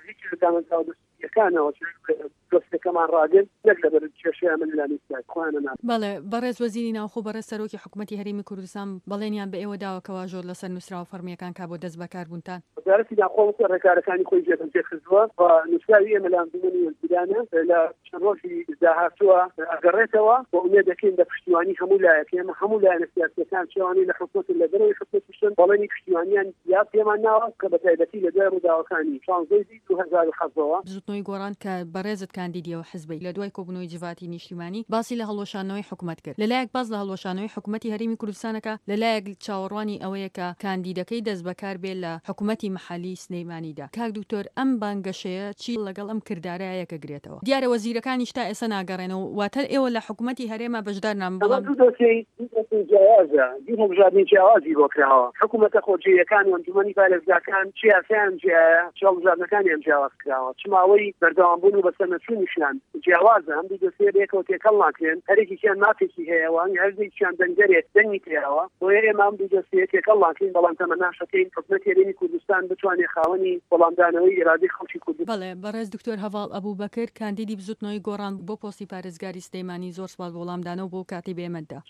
Speaker 5: هیچ دامەزراوە دەستیەکانەوە دۆستەکەمان ڕاگەن نەک لەبەر کێشەیە من لانیستا خوانە نا
Speaker 13: بەڵێ بەڕێز وەزیری ناوخۆ بەڕێز سەرۆکی حکوومەتی هەرێمی کوردستان بەڵێنیان بە ئێوە داوەکەوا زۆر لەسەر نووسراوە فەرمیەکان کا بۆ دەست بەکاربوونتان
Speaker 5: وەزارەتی داخۆ ڕێکارەکانی خۆی جێبەجێ کردووە و نووسراوی ئێمە لە ئەنجومەنی وەزیرانە لە چەند ڕۆژی داهاتووە ئەگەڕێتەوە بۆ ئومێد دەکەین بە پشتیوانی هەموو لایەک ئێمە هەموو لایەنە سیاسیەکان چێوانی لە حکوومەت لە دەرەوەی حکوومەتیشن بەڵێنی پشتیوانیان یا پێمان ناوە کە بە تایبەتی لە دوای ڕووداوەکانی شانزەی دوو هەزار و حەزەوە
Speaker 13: زوتنەوەی گۆڕان کە بەڕێزت کاندیدیەوە حزبی لە دوای کۆبوونەوەی جڤاتی نیشتیمانی باسی لە هەڵوەشانەوەی حکوومەت کرد لەلایەک باز لە هەڵوەشانەوەی حکوومەتی هەرێمی کوردستانەکە لەلایەک چاوەڕوانی ئەوەیە کە کاندیدەکەی دەست بەکار بێت لە حکوومەتی محەلی سلەیمانیدا کاک دوکتۆر ئەم بانگەشەیە چی لەگەڵ ئەم کردارەیە کە گرێتەوە دیارە وەزیرەکانیش تا ئێستا ناگەڕێنەوە واتە ئێوە لە حکوومەتی هەرێمە بەشدار نام بەڵام
Speaker 5: جیازە دی هەڵبژاردننی جیاوازی بۆ کراوە حکوومەتە خۆجیەکان و ئەنجومەنی پارێزگاکان چیاسیان هەڵبژاردنەکانی ئەم جیاواز کراوە چماوەی بەردەوامبوون و بەسەر نەچوونیشیان جیاوازە ئەم دوو دۆسیە بەیەکەوە تێکەڵ ناکرێن هەرێکیشیان مافێکی هەیەوە هەردێکیان دەنگەرێت دەنگی تێیەوە بۆیە ئێمە ئەم دوو دۆسیە تێکەڵ ناکەین بەڵام تەمە ناشەکەین حکوومەتی هەرێمی کوردستان بتوانێت خاوەنی وەڵامدانەوەی ئێرادەی خەڵکی کوردستان
Speaker 13: بەڵێ بەڕێز دکتۆر هەواڵ ئەبوو بەکر کاندیدی بزوتنەوەی گۆڕان بۆ پۆستی پارێزگاری سلەیمانی زۆر سوپاس بۆ وەڵامدانەوە بۆ کاتی بێمەدا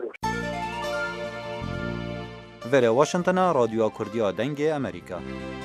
Speaker 14: Vere Washingtona Radyoya Kurdiya Dengê Amerîka.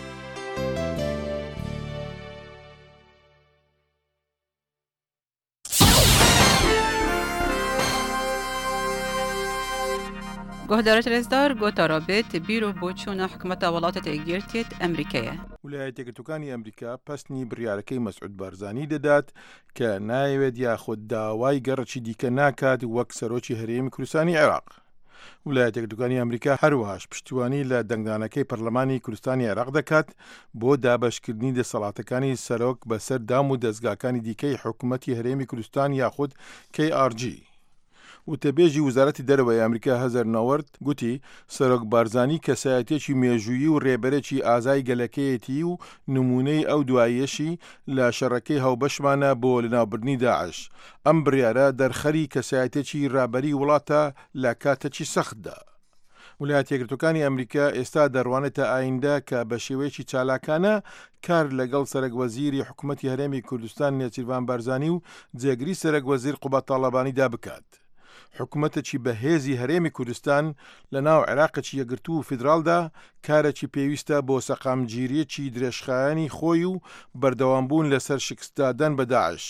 Speaker 15: گهدارت رزدار گوتا رابط بیرو بوچونا حکومت ولاتت ئێگرتێت ئەمریکایە.
Speaker 16: ویلایەتە یەکگرتووەکانی ئەمریکا پەستنی بڕیارەکەی مەسعود بارزانی دەدات کە نایەوێت یاخود داوای گەڕەکی دیکە ناکات وەک سەرۆکی هەرێمی کوردستانی عێراق. ویلایەتە یەکگرتووەکانی ئەمریکا هەروەهاش پشتیوانی لە دەنگدانەکەی پەرلەمانی کوردستانی عێراق دەکات بۆ دابەشکردنی دەسەڵاتەکانی سەرۆک بەسەر دام و دەستگاکانی دیکەی حکوومەتی هەرێمی کوردستان یاخود کی آر جی. وتەبێژی وزارەتی دەرەوەی ئەمریکا هەزەر نەوەرد گوتی سەرۆک بارزانی کەسایەتێکی مێژوویی و ڕێبەرێکی ئازای گەلەکەیەتی و نمونەی ئەو دوایەشی لە شەڕەکەی هەوبەشمانە بۆ لەناوبردنی داعش. ئەم بڕیارە دەرخەری کەسایەتێکی ڕابەری وڵاتە لە کاتێکی سەختدا. ویلایەتە یەکگرتووەکانی ئەمریکا ئێستا دەڕوانێتە ئایندا کە بە شێوەیەکی چالاکانە کار لەگەڵ سەرۆکوەزیری حکوومەتی هەرێمی کوردستان نێچیروان بارزانی و جێگری سەرۆکوەزیر قوبەت تاڵەبانیدا بکات. حکوومەتێکی بەهێزی هەرێمی کوردستان لە ناو عێراقێکی یەکگرتوو و فیدراڵدا کارێکی پێویستە بۆ سەقامگیریەکی درێژخایانی خۆی و بەردەوامبوون لەسەر شکستدادان بە داعش.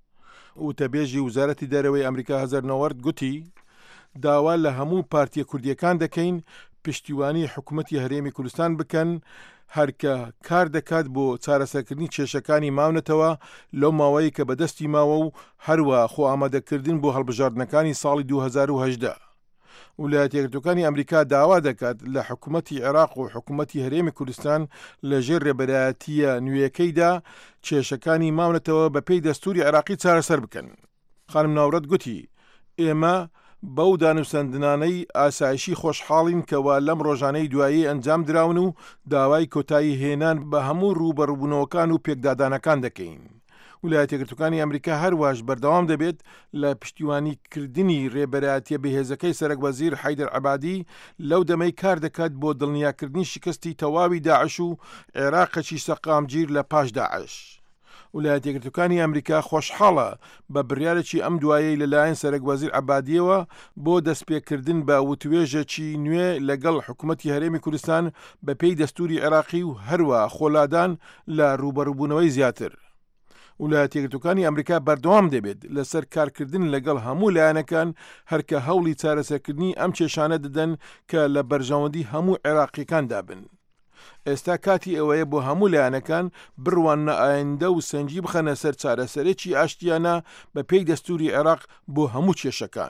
Speaker 16: وتەبێژی وزارەتی دەرەوەی ئەمریکا هەزەر نەوەرد گوتی داوا لە هەموو پارتیە کوردیەکان دەکەین پشتیوانی حکوومەتی هەرێمی کوردستان بکەن هەرکە کار دەکات بۆ چارەسەرکردنی کێشەکانی ماونەتەوە لەو ماوەیە کە بەدەستی ماوە و هەروە خۆ ئامادەکردن بۆ هەڵبژاردنەکانی ساڵی دوو هەزار و هەژدە. ویلایەتە یەکگرتووەکانی ئەمریکا داوا دەکات لە حکوومەتی عێراق و حکوومەتی هەرێمی کوردستان لەژێر ڕێبەرایەتیە نوێیەکەیدا کێشەکانی ماونەتەوە بە پێی دەستوری عێراقی چارەسەر بکەن. خانم ناوڕەت گوتی ئێمە بەو دانووسەندنانەی ئاسایشی خۆشحاڵین کەوا لەم ڕۆژانەی دوایی ئەنجام دراون و داوای کۆتایی هێنان بە هەموو ڕوبەڕووبوونەوەکان و پێکدادانەکان دەکەین. ویلایەتە یەکگرتووەکانی ئەمریکا هەروەش بەردەوام دەبێت لە پشتیوانیکردنی ڕێبەرایەتیە بەهێزەکەی سەرۆکوەزیر حەیدەر عەبادی لەو دەمەی کار دەکات بۆ دڵنیاکردنی شکستی تەواوی داعش و عێراقێکی سەقامگیر لە پاش داعش. ویلایەتە یەکگرتووەکانی ئەمریکا خۆشحاڵە بە بڕیارێکی ئەم دوایەی لەلایەن سەرۆکوەزیر عەبادیەوە بۆ دەستپێکردن بە وتوێژێکی نوێ لەگەڵ حکوومەتی هەرێمی کوردستان بە پێی دەستوری عێراقی و هەروە خۆلادان لە ڕوبەڕووبوونەوەی زیاتر. ویلایەتە یەکگرتووەکانی ئەمریکا بەردەوام دەبێت لەسەر کارکردن لەگەڵ هەموو لایەنەکان هەرکە هەوڵی چارەسەرکردنی ئەم کێشانە دەدەن کە لە بەرژەوەندی هەموو عێراقیەکان دابن. ئێستا کاتی ئەوەیە بۆ هەموو لایەنەکان بڕوانە ئایندە و سەنجی بخەنە سەر چارەسەرێکی ئاشتیانە بە پێی دەستوری عێراق بۆ هەموو کێشەکان.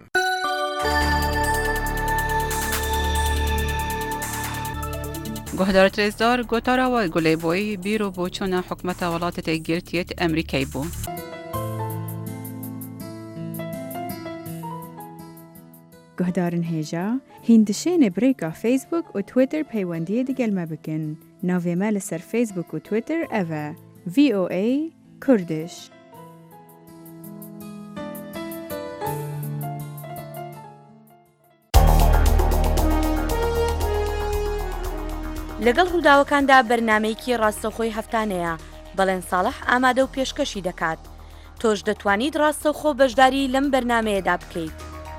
Speaker 15: گهدارت رزدار گوتاراوای گولێبۆی بیرۆ بۆچوونە حکومەتە وڵاتت ئێگرتێت ئەمریکای بوو.
Speaker 17: گهدارن هێژا هیندشێنێ برێکا فیسبوک و تویتر پەیوەندیە دەگەلمە بکەن. ناوێمە لەسەر فیسبوک و تویتر ئەڤە ڤی ئۆ ئەی کوردش.
Speaker 8: لەگەڵ ڕووداوەکاندا بەرنامەیەکی ڕاستەوخۆی هەفتانەیە بەڵێن ساڵح ئامادە و پێشکەشی دەکات. تۆش دەتوانیت ڕاستەوخۆ بەشداری لەم بەرنمەیەدا بکەیت.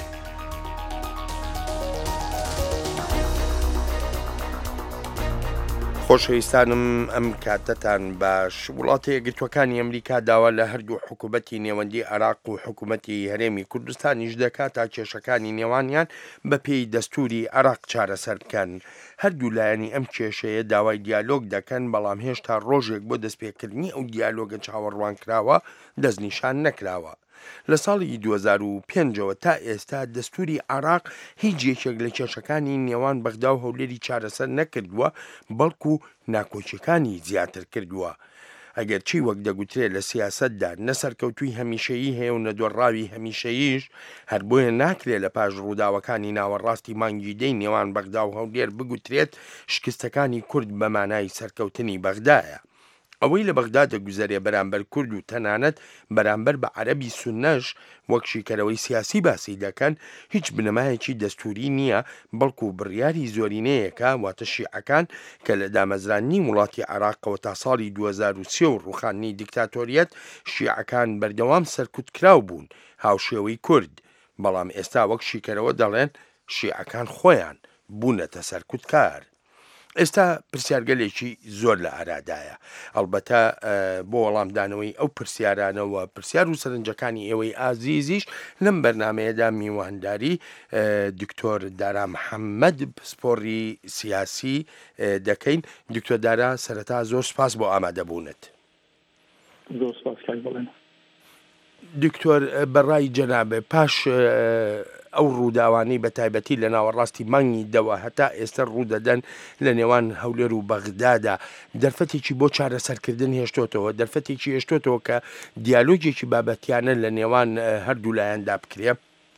Speaker 18: خۆشەویستانم ئەم کاتتان باش. وڵاتی یەکگرتووەکانی ئەمریکا داوا لە هەردوو حکوومەتی نێوەندی عێراق و حکوومەتی هەرێمی کوردستانیش دەکات تا کێشەکانی نێوانیان بە پێی دەستوری عێراق چارەسەر بکەن. هەردوو لایەنی ئەم کێشەیە داوای دیالۆگ دەکەن، بەڵام هێشتا ڕۆژێک بۆ دەستپێکردنی ئەو دیالۆگە چاوەڕوان کراوە دەستنیشان نەکراوە. لە ساڵی دوو هەزار و پێنجەوە تا ئێستا دەستوری عێراق هیچ یەکێک لە کێشەکانی نێوان بەغدا و هەولێری چارەسەر نەکردووە، بەڵکو ناکۆچیەکانی زیاتر کردووە. ئەگەر چی وەک دەگوترێت لە سیاسەتدا نەسەرکەوتووی هەمیشەیی هەیە و نەدۆڕاوی هەمیشەییش، هەر بۆیە ناکرێت لە پاش ڕووداوەکانی ناوەڕاستی مانگی دەی نێوان بەغدا و هەولێر بگوترێت شکستەکانی کورد بە مانای سەرکەوتنی بەغدایە. ئەوەی لە بەغدا دەگوزارێ بەرامبەر کورد و تەنانەت بەرامبەر بە عەرەبی سونەش وەک شیکەرەوەی سیاسی باسی دەکەن، هیچ بنەمایەکی دەستوری نییە، بەڵکو بڕیاری زۆرینەیەکە، واتە شیعەکان کە لە دامەزرانی وڵاتی عێراقەوە تا ساڵی دوو هەزار و سێ و ڕوخاندنی دیکتاتۆریەت شیعەکان بەردەوام سەرکوتکراو بوون هاوشێوەی کورد، بەڵام ئێستا وەک شیکەرەوە دەڵێن شیعەکان خۆیان بوونەتە سەرکوتکار. ئێستا پرسیارگەلێکی زۆر لە ئارادایە. ئەڵبەتە بۆ وەڵامدانەوەی ئەو پرسیارانەوە پرسیار و سەرنجەکانی ئێوەی ئازیزیش لەم بەرنمەیەدا میوانداری دکتۆر دارا محەممەد پسپۆڕی سیاسی دەکەین. دکتۆر دارا، سەرەتا زۆر سپاس بۆ ئامادەبوونت.
Speaker 19: زۆر سپاس کاک بڵێن.
Speaker 18: دکتۆر، بەڕای جەنابێ پاش ئەو ڕووداوانەی بە تایبەتی لە ناوەڕاستی مانگی دەوە هەتا ئێستا ڕوودەدەن لە نێوان هەولێر و بەغدادا، دەرفەتێکی بۆ چارەسەرکردن هێشتۆتەوە، دەرفەتێکی هێشتۆتەوە کە دیالۆگێکی بابەتیانە لە نێوان هەردوو لایەندا بکرێ؟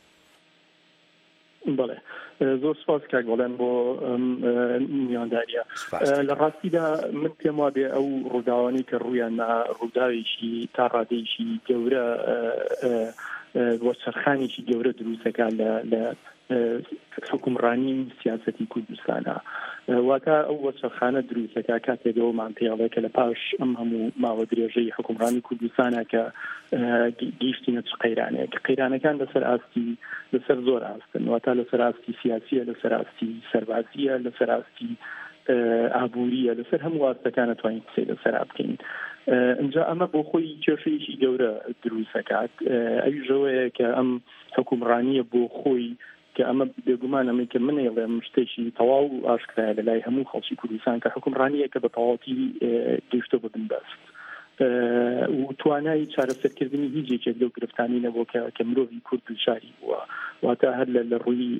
Speaker 19: بەڵێ، زۆر سپاس کاک بڵێن بۆ میوانداریە. لە ڕاستیدا من پێم وابێ ئەو ڕووداوانی کە ڕوویان ڕووداوێکی تا ڕادەیەکی گەورە بۆ سەرخانێکی گەورە دروستەکان لە حکومڕانی سیاسەتی کوردستانە، واتە ئەو وەسەرخانە دروستەکە کاتێکەوەمان پێڵێ کە لە پاش ئەم هەموو ماوە درێژەی حکومڕانی کوردستانە کە گەیشتینە چ قەیرانەیە کە قەیرانەکان لەسەر ئاستی لەسەر زۆر ئاستن، واتە لەسەر ئاستی سیاسیە، لەسەر ئاستی سەربازیە، لەسەر ئاستی ئابووریە، لەسەر هەموو ئاستەکان توانین قسەی لەسەر بکەین. اینجا ئەمە بۆ خۆی کێشەیەکی گەورە دروستەکات. ئەویژەوەیە کە ئەم حکومڕانیە بۆ خۆی کە ئەمە بێگومان ئەمە کە منێڵێ شتێکی تەواو و ئاشکرایە لە لای هەموو خەڵکی کوردستان کە حکومڕانیە کە بە تەواوەتی گەیشتۆ ببن بەست و توانای چارەسەرکردنی هیچ یەکێک لەو گرفتانی نەبووە کە مرۆڤی کورد دووچاری بووە، واتە هەر لە ڕووی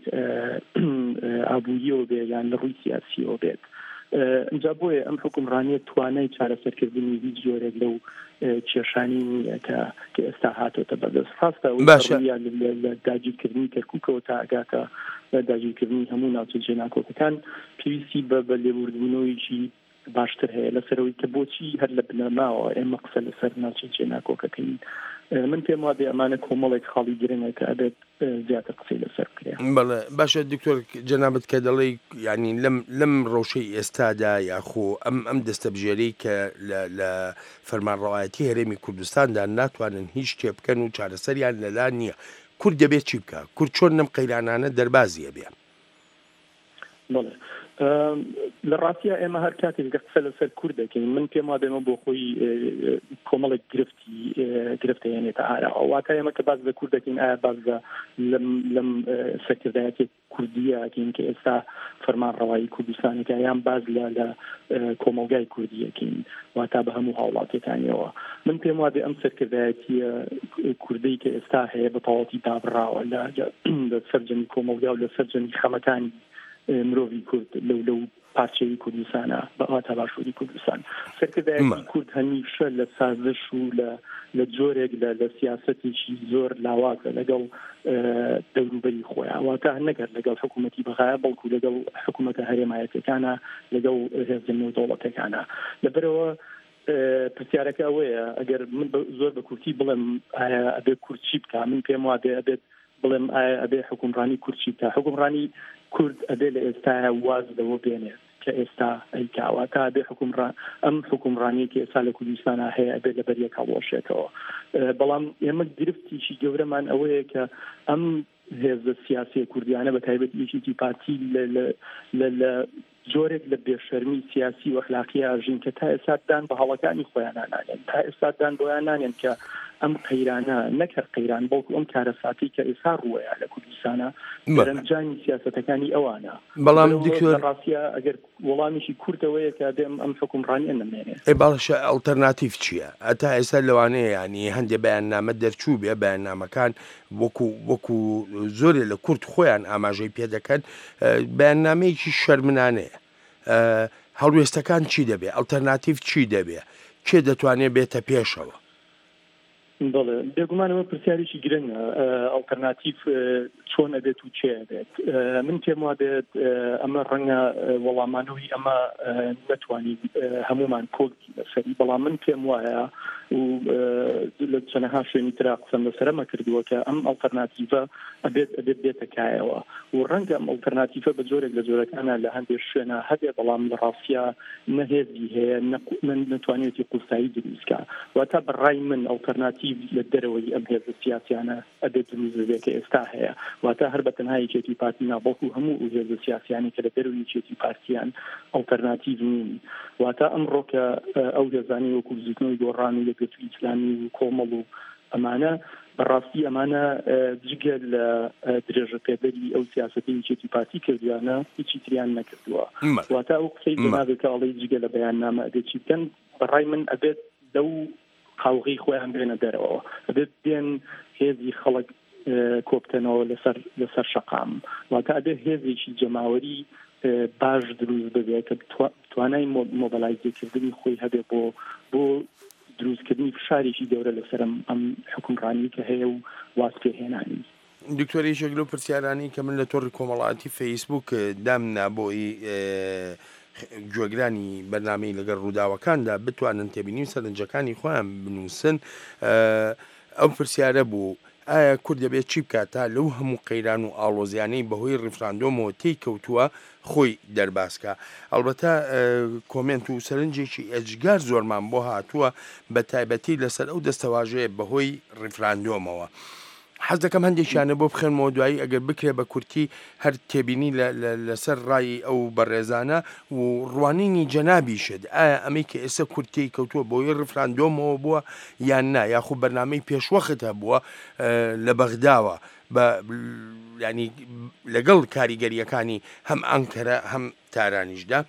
Speaker 19: ئابووریەوە بێ یان لە ڕووی سیاسیەوە بێت. اینجا بۆیە ئەم حکومڕانیە توانای چارەسەرکردنی هیچ جۆرێک لەو کێشانی نییە کە ئێستا هاتۆتە بەدەست. ڕاستە لە داگیرکردنی کەرکووکەوە تا ئەگاتە داگیرکردنی هەموو ناوچە جێناکۆکەکان پێویستی بە بە لێبوردبوونەوەیکی باشتر هەیە لەسەرەوەی کە بۆچی هەر لە بنەماوە ئێمە قسە لەسەر ناوچە جێناکۆکەکەین. من پێم وابێ ئەمانە کۆمەڵێک خاڵی گرنگە کە ئەبێت زیاتر قسەی لەسەر بکرێ.
Speaker 18: بەڵێ، باشە دکتۆر جەنابەت کە دەڵێ ینی لەم ڕۆژەی ئێستادا یاخۆ ئەم ئەم دەستەبژێرەی کە لە فەرمانڕەوایەتی هەرێمی کوردستاندا ناتوانن هیچ شتێ بکەن و چارەسەریان لەلا نییە، کورد دەبێت چی بکە؟ کورد چۆن نەم قەیرانانە دەربازیە بێ؟
Speaker 19: بەڵێ، لە ڕاستیە ئێمە هەر کاتێک قسە لەسەر کورد دەکەین، من پێم وابێمە بۆ خۆی کۆمەڵێک گرفتی گرفتەیەنێتە ئارا، واتە ئێمە کە باز لە کورد دەکەین ئایا باز لەم سەرکردایەتی کوردیەکەین کە ئێستا فەرمانڕەوایی کوردستانەکە یان باز لە کۆمەلگای کوردیەکەین، واتە بە هەموو هاوڵاتیەکانیەوە. من پێم وابێ ئەم سەرکردایەتیە کوردی کە ئێستا هەیە بە تەواوەتی دابڕاوە لە سەرجەمی کۆمەلگا و لە سەرجەمی خەمەکانی مرۆڤی کورد لەو لەو پارچەی کوردستانە بەهاتا باشووری کوردستان. سەرکردایەتی کورد هەمیشە لە سازش و لە جۆرێک لە سیاسەتێکی زۆر لاوازە لەگەڵ دەوروبەری خۆیان، واتە نەگەر لەگەڵ حکوومەتی بەغایە بەڵکو لەگەڵ حکوومەتە هەرێمایەتەکانە، لەگەڵ هێزە نێودەوڵەتەکانە. لەبەرەوە پرسیارەکە ئەوەیە ئەگەر من زۆر بە کورتی بڵێم ئایا ئەبێ کورد چی بکە، من پێم وابێ ئەبێت بڵێم ئایا ئەبێ حکومڕانی کورد چی بکە. حکومڕانی کورد ئەبێ لە ئێستاە واز لەوە بێنێت کە کە ئێستا ئەیکاوە تا بێ حکومڕان ئەم حکومڕانی کە ئێستا لە کوردستانە هەیە بێت لە بەریەک هەڵۆشێتەوە. بەڵام ئێمە گرفتیشی گەورەمان ئەوەیە کە ئەم هێزە سیاسی کوردیانە بە تایبەت یەکێتی پارتی لە زۆرێک لە بێشەرمی سیاسی و ئەخلاقی ئاژین کە تا ئێستادان بە هەڵەکانی خۆیان نانێن، تا ئێستادان بۆیان نانێن کە ئەم قەیرانە نەکەر قەیران بەڵکو ئەم کارەساتی کە ئێستا ڕووەیە لە کوردستانە بەرەنجانی سیاسەتەکانی ئەوانە.
Speaker 18: بەڵام دکتۆر
Speaker 19: ڕاستیە ئەگەر وەڵامیشی کورتەوەیە کە دێم ئەم حکومڕانی نەمێنێت.
Speaker 18: ئێ باڵشە ئەڵتەرناتیڤ چییە؟ ئەتا ئێستا لەوانەیە ینی هەندێک بەیاننامە دەرچوو بێ بەیاننامەکان وەکو وەکو زۆرێ لە کورد خۆیان ئاماژەی پێ دەکەن بەیاننامەیەکی شەرمنانەیە. هەڵوێستەکان چی دەبێ؟ ئەڵتەرناتیڤ چی دەبێ؟ کێ دەتوانێت بێتە پێشەوە؟
Speaker 19: بەڵێ بێگومانەوە پرسیارێکی گرنگە ئەڵتەرناتیڤ چۆن ئەبێت و چێ ئەبێت. من پێم وا بێت ئەمە ڕەنگە وەڵامانەوەی ئەمە نەتوانین هەمومان کۆڵکی لەسەری، بەڵام من پێم وایە و لە چەندەها شوێنی ترا قسەم لەسەرەمە کردووە کە ئەم ئەڵتەرناتیڤە ئەبێت ئەبێت بێتە کایەوە و ڕەنگە ئەم ئەڵتەرناتیڤە بە جۆرێک لە جۆرەکانە لە هەندێک شوێنە هەبێ، بەڵام لە ڕاستیە نەهێزی هەیە نەتوانێتی قوسایی دروستکە. واتە بەڕای من ئەڵتەرناتیڤ لە دەرەوەی ئەم هێزە سیاسیانە ئەبێت دروست بێت کە ئێستا هەیە. واتە هەر بە تەنها یەکێتی پارتی نابڵکو هەموو هێزە سیاسیانی کە لە دەرەوەی یەکێتی پارتیان ئەڵتەرناتیڤ نین. واتە ئەمڕۆ کە ئەو هێزانی وەکو زیتنەوەی گۆڕان و یەکێتی ئیسلامی و کۆمەڵ و ئەمانە بەڕاستی ئەمانە جگە لە درێژە پێدەری ئەو سیاسەتی یەکێتی پارتی کردویانە هیچی تریان نەکردووە. واتە ئەو قسەی جنابێت کە ئەڵێ جگە لە بەیاننامە ئەبێت چی بکەن، بەڕای من ئەبێت لەو قاوغی خۆیان بێنە دەرەوە، ئەبێت بێن هێزی خەڵک کۆبتنەوە لەسەر لەسەر شەقام. واتە ئەبێت هێزێکی جەماوەری باش دروست ببێت کە توانای مۆبەلایزێکردنی خۆی هەبێت بۆ بۆ دروستکردنی فشارێکی گەورە لەسەر ئەم حکومڕانی کە هەیە و واز پێهێنانی.
Speaker 18: دکتۆری شەگلۆ پرسیارانی کە من لە تۆڕی کۆمەڵایەتی فەیسبوک دامنا بۆی گوێگرانی بەرنامەی لەگەڵ ڕووداوەکاندا بتوانن تێبینی سەرنجەکانی خۆیان بنووسن. ئەو پرسیارە بوو ئایا کورد دەبێت چی بکات تا لەو هەموو قەیران و ئاڵۆزیانەی بەهۆی ڕیفراندۆمەوە تێی کەوتووە خۆی دەرباسکە. ئەڵبەتە کۆمنت و سەرنجێکی ئەجگار زۆرمان بۆ هاتووە بە تایبەتی لەسەر ئەو دەستەواژەیە بەهۆی ڕیفراندۆمەوە. حەز دەکەم هەندێکیانە بۆ بخێنمەوە دوایی ئەگەر بکرێ بە کورتی هەر تێبینی لەسەر ڕای ئەو بەڕێزانە و ڕوانینی جەنابیشت. ئایا ئەمەی کە ئێستا کورتی کەوتووە بۆی ڕفراندۆمەوە بووە یان نا، یاخو بەرنامەی پێشوەختە بووە لە بەغداوە بە ینی لەگەڵ کاریگەریەکانی هەم ئەنکەرە هەم تارانیشدا.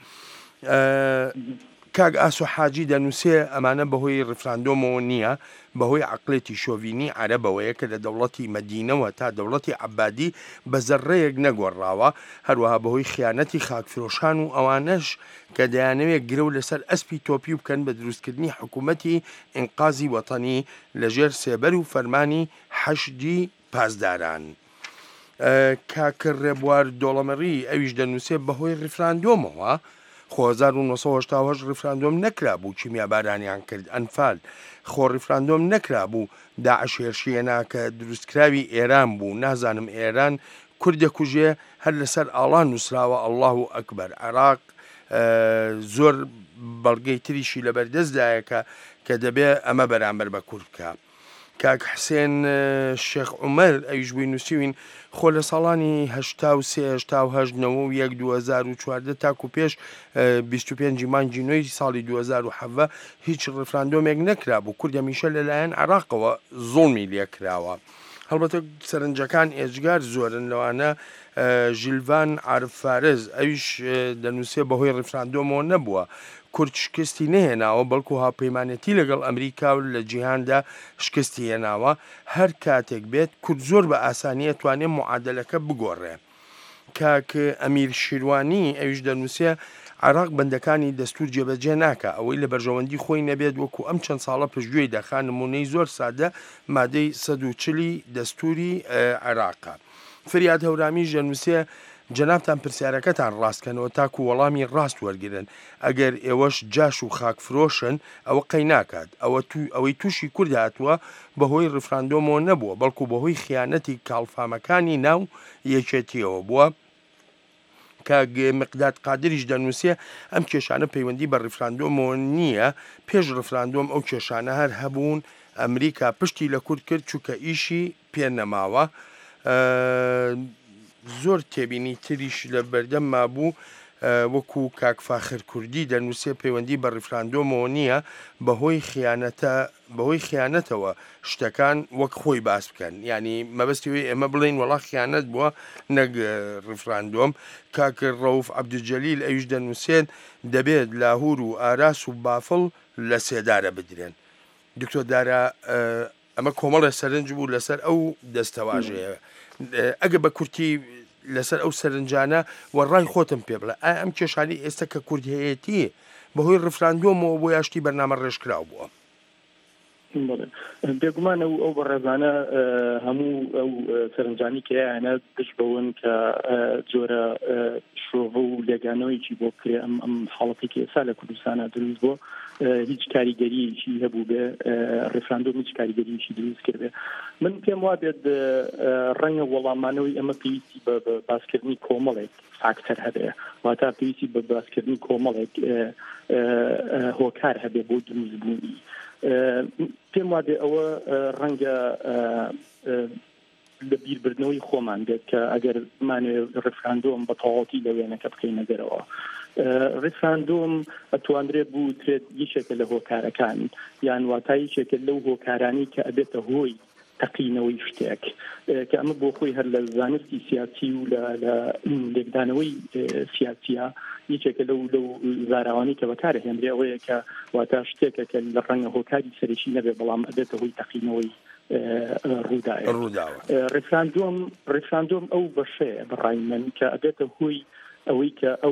Speaker 18: کاک ئاسو حاجی دەنووسێ ئەمانە بەهۆی ڕفراندۆمەوە نییە، بەهۆی عقلێتی شۆڤینی عەرەبەوەیە کە لە دەوڵەتی مەدینەوە تا دەوڵەتی عەبادی بە زەڕەیەک نەگۆڕاوە، هەروەها بەهۆی خیانەتی خاکفرۆشان و ئەوانەش کە دەیانەوێت گرە و لەسەر ئەسپی تۆپی بکەن بە دروستکردنی حکوومەتی ئینقازی وەتەنی لەژێر سێبەر و فەرمانی حەشدی پاسداران. کاکر ڕێبوار دۆڵەمەڕی ئەویش دەنووسێ بەهۆی ڕفراندۆمەوە خۆ هەزار و نۆسەد و هەشتا و هەشت ڕفراندۆم نەکرا بوو کیمیابارانیان کرد ئەنفال، خۆ ڕفراندۆم نەکرا بوو داعش هێرشیەنا کە دروستکراوی ئێران بوو، نازانم ئێران کوردە کوژێ هەر لەسەر ئاڵان نووسراوە ئەڵڵاه ئەکبەر. عێراق زۆر بەڵگەی تریشی لەبەردەستدایەکە کە دەبێ ئەمە بەرامبەر بە کورد بکە. کاک حسێن شێخ عومەر ئەویش بووی نووسیوین خۆ لە ساڵانی هەشتا و سێ هەشتا و هەژدەوە و یەک دوو هەزار و چواردە تاکو پێش بیست و پێنجی مانگی نوێی ساڵی دوو هەزار و حەڤە هیچ ڕفراندۆمێک نەکرا بوو. کورد هەمیشە لەلایەن عێراقەوە زوڵمی لێکراوە. هەڵبەتە سەرنجەکان ئێجگار زۆرن، لەوانە ژیلڤان عارف فارز ئەویش دەنووسێ بەهۆی ڕفراندۆمەوە نەبووە، کورد شکستی نهێناوە بەڵکو هاوپەیمانەتی لەگەڵ ئەمریکا و لە جیهاندا شکستی هێناوە. هەر کاتێک بێت کورد زۆر بە ئاسانیە توانێت معادلەکە بگۆڕێ. کاک ئەمیر شیروانی ئەویش دەنووسێ عێراق بەندەکانی دەستور جێبەجێ ناکە، ئەوەی لە بەرژەوەندی خۆی نەبێت وەکو ئەم چەند ساڵە پشتگوێی دەخان نمونەی زۆر سادە مادەی سەد و چلی دەستوری عێراقە. فریاد هەورامیش دەنووسێ جەنابتان پرسیارەکەتان ڕاستکەنەوە تاکو وەڵامی ڕاست وەرگرن، ئەگەر ئێوەش جاش و خاکفرۆشن ئەوە قەی ناکات. ئەوەی تووشی کورد هاتووە بەهۆی ڕفراندۆمەوە نەبووە، بەڵکو بەهۆی خیانەتی کاڵفامەکانی ناو یەکێتیەوە بووە. کە مقداد قادریش دەنووسێ ئەم کێشانە پەیوەندی بە ڕفراندۆمەوە نییە پێش ڕفراندۆم ئەو کێشانە هەر هەبوون ئەمریکا پشتی لە کورد کرد چووکە ئیشی پێ نەماوە زۆر تێبینی تریش لە بەردەم مابوو وەکو کاکفاخر کوردی دەنووسێ پەیوەندی بە ڕفراندۆمەوە نییە بەهۆی خیانەتە بەهۆی خیانەتەوە شتەکان وەک خۆی باس بکەن ینی مەبەستیەوەی ئێمە بڵین وەڵا خیانەت بووە نەک ڕفراندۆم کاکر ڕەوف عەبدولجەلیل ئەویش دەنووسێن دەبێت لاهور و ئاراس و بافڵ لە سێدارە بدرێن دکتۆر دارا ئەمە کۆمەڵە سەرنج بوو لەسەر ئەو دەستەواژەیە ئەگە بە کورتی لەسەر ئەو سەرنجانە وەڕای خۆتم پێ بڵێ ئا ئەم کێشانی ئێستا کە کورد هەیەتی بەهۆی ڕفراندۆمەوە بۆ یاشتی بەرنامە ڕێژکراو بووە
Speaker 19: بێگومان ئەو ئەو بەڕێزانە هەموو ئەو سەرنجانی کەیانە گشت بەون کە جۆرە شۆڤە و لێگانەوەیکی بۆ کرێ ئەم ئەم حاڵەتی کە ئێستا لە کوردستانە دروست بۆ هیچ کاریگەریەکی هەبوو بێ ڕفراندۆم هیچ کاریگەریەکی دروست کرد بێ من پێم وا بێت ڕەنگە وەڵامانەوەی ئەمە پێویستی بە باسکردنی کۆمەڵێک فاکتەر هەبێ واتە پێویستی بە باسکردنی کۆمەڵێک هۆکار هەبێ بۆ دروستبوونی پێم وا بێ ئەوە ڕەنگە لە بیربردنەوەی خۆمان بێت کە ئەگەر مانێ ڕفراندۆم بە تەواوەتی لە وێنەکە بکەینە دەرەوە ڕفراندۆم ئەتوانرێت بوو ترێت یەکێکە لە هۆکارەکان یان واتای یەکێکە لەو هۆکارانی کە ئەبێتە هۆی تەقینەوەی شتێک کە ئەمە بۆ خۆی هەر لە زانستی سیاسی و لە لێکدانەوەی سیاسیە یەکێکە لەو لەو زاراوانی کە بەکارە هێنرێ ئەوەیە کە واتە شتێکە کە لە ڕەنگە هۆکاری سەرشی نەبێ بەڵام ئەبێتە هۆی تەقینەوەی ڕووداوە ڕفراندۆم ڕفراندۆم ئەو بەشەیە بەڕای من کە ئەبێتە هۆی ئەوەی کە ئەو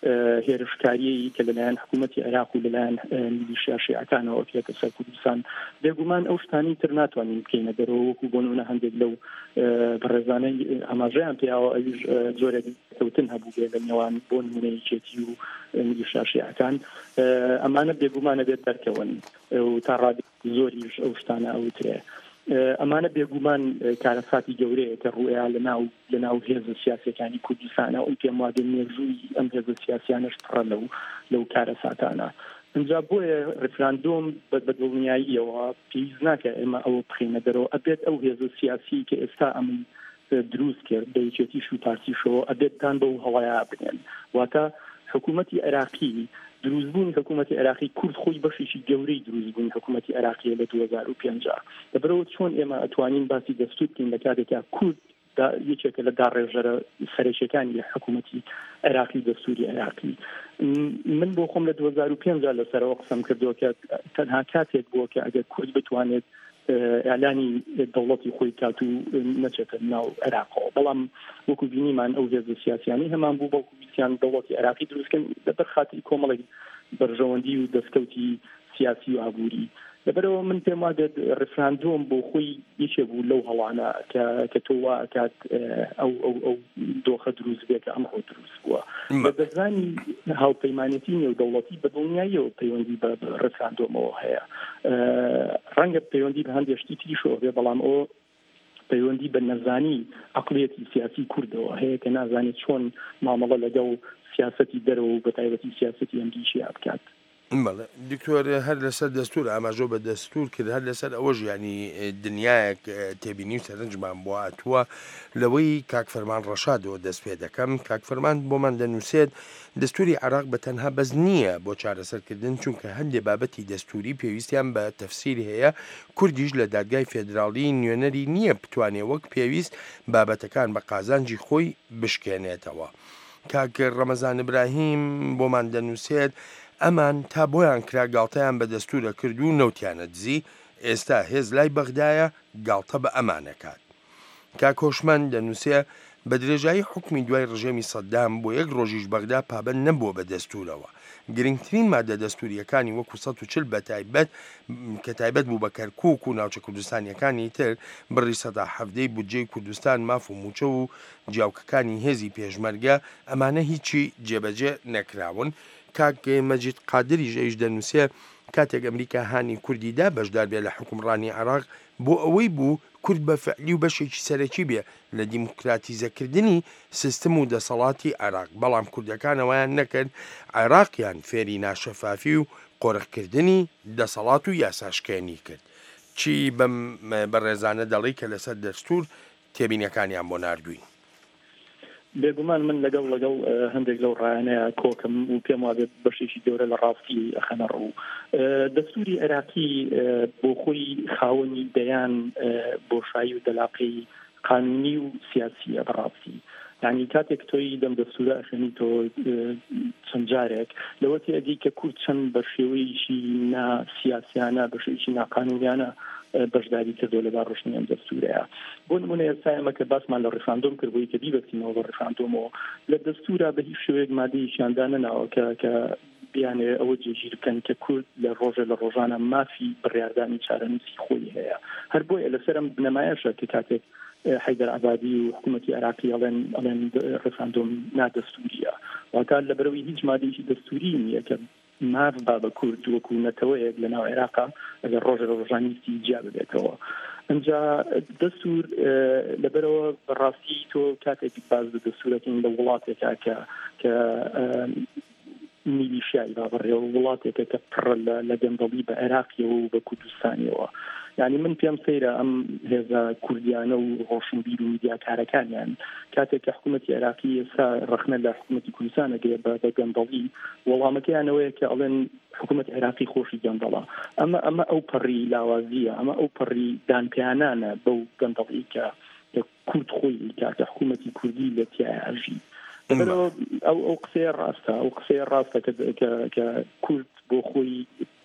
Speaker 19: هێرشکاریی کە لەلایەن حکوومەتی عێراق و لەلایەن میلیشیا شیعەکانەوە کێتە سەر کوردستان بێگومان ئەو شتانی تر ناتوانین بکەینە دەرەوە وەکو بۆ نمونە هەندێک لەو بەڕێزانەی ئاماژەیان پێیاوە ئەویش زۆرێک کەوتن هەبوو بێ لە نێوان بۆ نمونەی چێتی و میلیشیا شیعەکان ئەمانە بێگومانە بێت دەرکەون و تا ڕادی زۆریش ئەو شتانە ئەوترێ ئەمانە بێگومان کارەساتی گەورەیە کە ڕوئیا لە ناو لە ناو هێزە سیاسەکانی کوردستانە ئەو پێم وادە مێژووی ئەم هێزە سیاسیانەش پڕە لەو لەو کارەساتانە اینجا بۆیە ڕفراندۆم بە دڵنیاییەوە پێویست ناکە ئێمە ئەوە بخینە دەرەوە ئەبێت ئەو هێزە سیاسی کە ئێستا ئەم دروست کرد دەیچێتیش و پارتیشەوە ئەبێتتان بەو هەڵەیە بنێن واتە حکوومەتی عێراقی دروستبوون حکوومەتی عێراقی کورد خۆی بەشێکی گەورەی دروستبوون حکوومەتی عێراقیە لە دوو هەزار و پێنج لەبەرەوە چۆن ئێمە ئەتوانین باسی دەستور بکەین لە کاتێکا کورد یەکێکە لە داڕێژەرە سەرێکیەکانی حکوومەتی عێراقی دەستوری عێراقی من بۆ خۆم لە دوو هەزار و پێنج لەسەرەوە قسەم کردووە کە تەنها کاتێک بووە کە ئەگەر کورد بتوانێت ئەعلانی دەوڵەتی خۆی کات و نەچێتە ناو عێراقەوە بەڵام وەکو بینیمان ئەو هێزە سیاسیانی هەمان بوو بەڵکو ویسیان دەوڵەتی عێراقی دروستکەن لەبەر خاتری کۆمەڵێک بەرژەوەندی و دەستکەوتی سیاسی و ئابووری لەبەرەوە من پێم وادێت ڕفراندۆم بۆ خۆی یەکێ بوو لەو هەڵانە کە تۆ وا کات ئەو ئەو ئەو دۆخە دروست بێت کە ئەمڕۆ دروست بووە بە دەزانی هاوپەیمانێتی نێودەوڵەتی بە دڵنیاییەوە پەیوەندی بە ڕفراندۆمەوە هەیە ڕەنگە پەیوەندی بە هەندێک شتی تریشەوە بێ بەڵام ئەوە پەیوەندی بە نەزانی عەقڵیەتی سیاسی کوردەوە هەیە کە نازانێت چۆن مامەڵە لەگەڵ سیاسەتی دەرەوە و بە تایبەتی سیاسەتی ئەمریکا بکات
Speaker 18: بەڵێ دکتۆر هەر لەسەر دەستور ئاماژۆ بە دەستور کرد هەر لەسەر ئەوە ژیانی دنیایەک تێبینی و سەرنجمان بۆ هاتووە لەوەی کاکفەرمان ڕەشادەوە دەست پێ دەکەم کاکفەرمان بۆمان دەنووسێت دەستوری عێراق بە تەنها بەس نییە بۆ چارەسەرکردن چونکە هەندێک بابەتی دەستوری پێویستیان بە تەفسیر هەیە کوردیش لە دادگای فێدراڵی نوێنەری نییە بتوانێت وەک پێویست بابەتەکان بە قازانجی خۆی بشکێنێتەوە کاک ڕەمەزان ئیبراهیم بۆمان دەنووسێت ئەمان تا بۆیان کرا گاڵتەیان بە دەستورە کرد و نەوتیانە دزی ئێستا هێز لای بەغدایە گاڵتە بە ئەمانەکات کاکۆشمان دەنووسێ بە درێژایی حکمی دوای ڕژێمی سەدام بۆ یەک ڕۆژیش بەغدا پابەند نەبووە بە دەستورەوە گرنگترین مادە دەستوریەکانی وەکو سەد و چل بە تایبەت کە تایبەت بوو بە کەرکووک و ناوچە کوردستانیەکانی تر بڕی سەدا حەڤدەی بودجەی کوردستان ماف و موچە و جیاوکەکانی هێزی پێشمەرگە ئەمانە هیچی جێبەجێ نەکراون کاک مەجید قادری ژەیش دەنووسێ کاتێک ئەمریکا هانی کوردیدا بەشدار بێ لە حکومڕانی عێراق بۆ ئەوەی بوو کورد بە فعلی و بەشێکی سەرەکی بێ لە دیموکراتیزەکردنی سیستم و دەسەڵاتی عێراق بەڵام کوردەکانەوەیان نەکرد عێراقیان فێری ناشەفافی و قۆڕقکردنی دەسەڵات و یاساشکێنی کرد چی بەم بەڕێزانە دەڵی کە لەسەر دەستور تێبینەکانیان بۆ ناردووین
Speaker 19: بێگومان من لەگەڵ لەگەڵ هەندێک لەو ڕایانەیە کۆکم و پێم وابێ بەشێکی گەورە لە ڕاستی ئەخەنە ڕوو دەستوری عێراقی بۆ خۆی خاوەنی دەیان بۆشایی و دەلاقەی قانونی و سیاسیە بەڕاستی یعنی کاتێک تۆی دەم دەستورە ئەخێنی تۆ چەند جارێک لەوە تێگەی کە کورد چەند بە شێوەیەکی ناسیاسیانە بە شێوەیەکی ناقانونیانە بەشداری کردو لەبار ڕۆشنی ئەم دەستورەیە بۆ نمونە ئێستا ئێمە کە باسمان لە ڕێفراندۆم کردبووی کە بیبەستینەوە بە ڕێفراندۆمەوە لە دەستورە بە هیچ شێوەیەک مادەیەکیاندا نەناوە کە کە بیانێ ئەوە جێگیر بکەن کە کورد لە ڕۆژە لە ڕۆژانە مافی بڕیاردانی چارەنووسی خۆی هەیە هەر بۆیە لەسەر ئەم بنەمایەشە کە کاتێک حیدر عبادی و حکوومەتی عێراقی ئەڵێن ئەڵێن ڕێفراندۆم نادەستوریە واکات لەبەرەوەی هیچ مادەیەکی دەستوری نییە کە ماف با بە کورد وەکو نەتەوەیەک لە ناو عێراقا ئەگەر ڕۆژە لە ڕۆژانیستی جیا ببێتەوە ئەنجا دەستور لەبەرەوە بەڕاستی تۆ کاتێک باز بە دەستورەکەین لە وڵاتێکا کە کە میلیشیایی با بڕێەوە وڵاتێکە کە پڕ لە گەندەڵی بە عێراقی و بە کوردستانیەوە یعنی من پێم سەیرە ئەم هێزە کوردیانە و ڕۆشنبیر و میدیاکارەکانیان کاتێک کە حکوومەتی عێراقی ئێستا ڕخنە لە حکوومەتی کوردستان ئەگرێ بە گەندەڵی وەڵامەکەیانەوەیە کە ئەڵێن حکوومەت عێراقی خۆشی گەندەڵە ئەمە ئەمە ئەو پەڕی لاوازیە ئەمە ئەو پەڕی دانپیانانە بەو گەندەڵی کە کورد خۆی کاتە حکوومەتی کوردی لە تیاژی ئەو ئەو قسەیە ڕاستە ئەو قسەیە ڕاستە کە کورد بۆ خۆی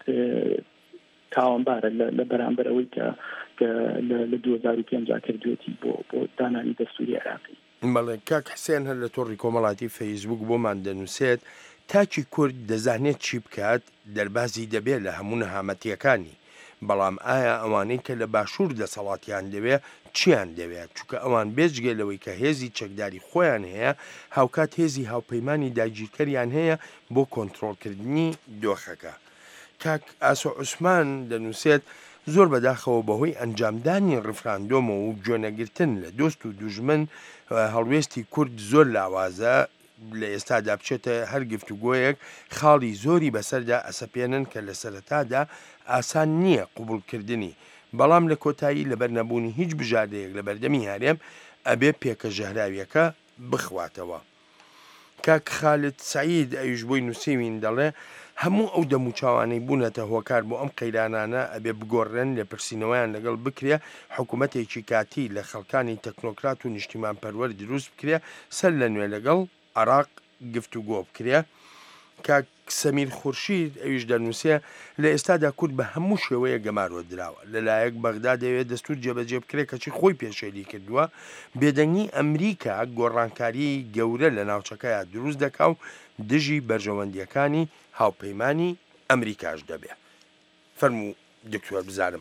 Speaker 19: تاوانبارە لە بەرامبەر ئەوەی کە لە دوو هەزار و پێنج کردوێتی بۆ بۆ دانانی دەستوری عێراقی
Speaker 18: بەڵێ کاک حسێن هەر لە تۆڕی کۆمەڵاتی فەیسبوک بۆمان دەنووسێت تاکی کورد دەزانێت چی بکات دەربازی دەبێت لە هەموو نەهامەتیەکانی بەڵام ئایا ئەوانەی کە لە باشوور دەسەڵاتیان دەوێت چیان دەوێت چونکە ئەوان بێجگەلەوەی کە هێزی چەکداری خۆیان هەیە هاوکات هێزی هاوپەیمانی داگیرکەریان هەیە بۆ کۆنتڕۆڵکردنی دۆخەکە کاک ئاسۆ عوسمان دەنووسێت زۆر بەداخەوە بەهۆی ئەنجامدانی ڕفراندۆمە و گوێنەگرتن لە دۆست و دوژمن هەڵوێستی کورد زۆر لاوازە لە ئێستادا بچێتە هەر گفتوگۆیەک خاڵی زۆری بەسەردا ئەسەپێنن کە لە سەرەتادا ئاسان نییە قوبولکردنی بەڵام لە کۆتایی لەبەر نەبوونی هیچ بژاردەیەک لە بەردەمی هەرێم ئەبێ پێکە ژەهراویەکە بخواتەوە کاک خالد سعید ئەویش بۆی نووسیوین دەڵێ هەموو ئەو دەموچاوانەی بوونەتە هۆکار بۆ ئەم قەیرانانە ئەبێ بگۆڕێن لە پرسینەوەیان لەگەڵ بکرێ حکوومەتێکی کاتی لە خەڵکانی تەکنۆکرات و نیشتیمان پەروەر دروست بکرێ سەر لە نوێ لەگەڵ عێراق گفتوگۆ بکرێ کاک سەمیر خورشید ئەویش دەنووسێ لە ئێستادا کورد بە هەموو شێوەیە گەمارۆ دراوە لەلایەک بەغدا دەوێت دەستور جێبەجێ بکرێت کەچی خۆی پێشێلی کردووە بێدەنگی ئەمریکا گۆڕانکاری گەورە لە ناوچەکەیە دروست دەکا و دژی بەرژەوەندیەکانی هاوپەیمانی ئەمریکاش دەبێت فەرموو دکتۆر بزانم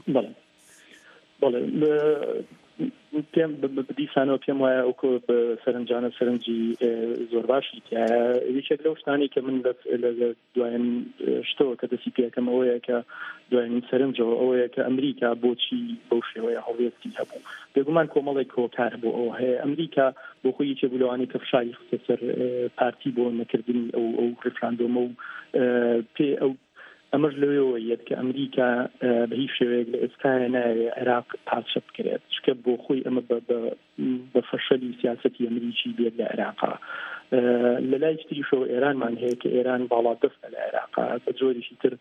Speaker 19: پێم دیسانەوە پێم وایە ئەو بە سەرنجانە سەرنجی زۆر باشی یەکێک لەو شتانی کە من لە دوایین شتەوە کە دەستی پێەکەم ئەوەیە کە دوایین سەرنجەوە ئەوەیە کە ئەمریکا بۆچی بەو شێوەیە هەڵوێستی هەبوو بێگومان کۆمەڵێک کۆکار بۆ ئەو هەیە ئەمریکا بۆ خۆی یەکێک بوو لەوانەی کە فشاری خستە سەر پارتی بۆ نەکردنی ئەو ئەو ڕێفراندۆمە و پێ ئەو ئەمەش لەوەوە یەت کە ئەمریکا بە هیچ شێوەیەک لە ئێستاە ناوێت عێراق پارچە بکرێت چکە بۆ خۆی ئەمە بە فەشەلی سیاسەتی ئەمریکی بێت لە عێراقا لە لای تریشەوە ئێرانمان هەیە کە ئێران باڵا دەستە لە عێراقا بە جۆرێکی تر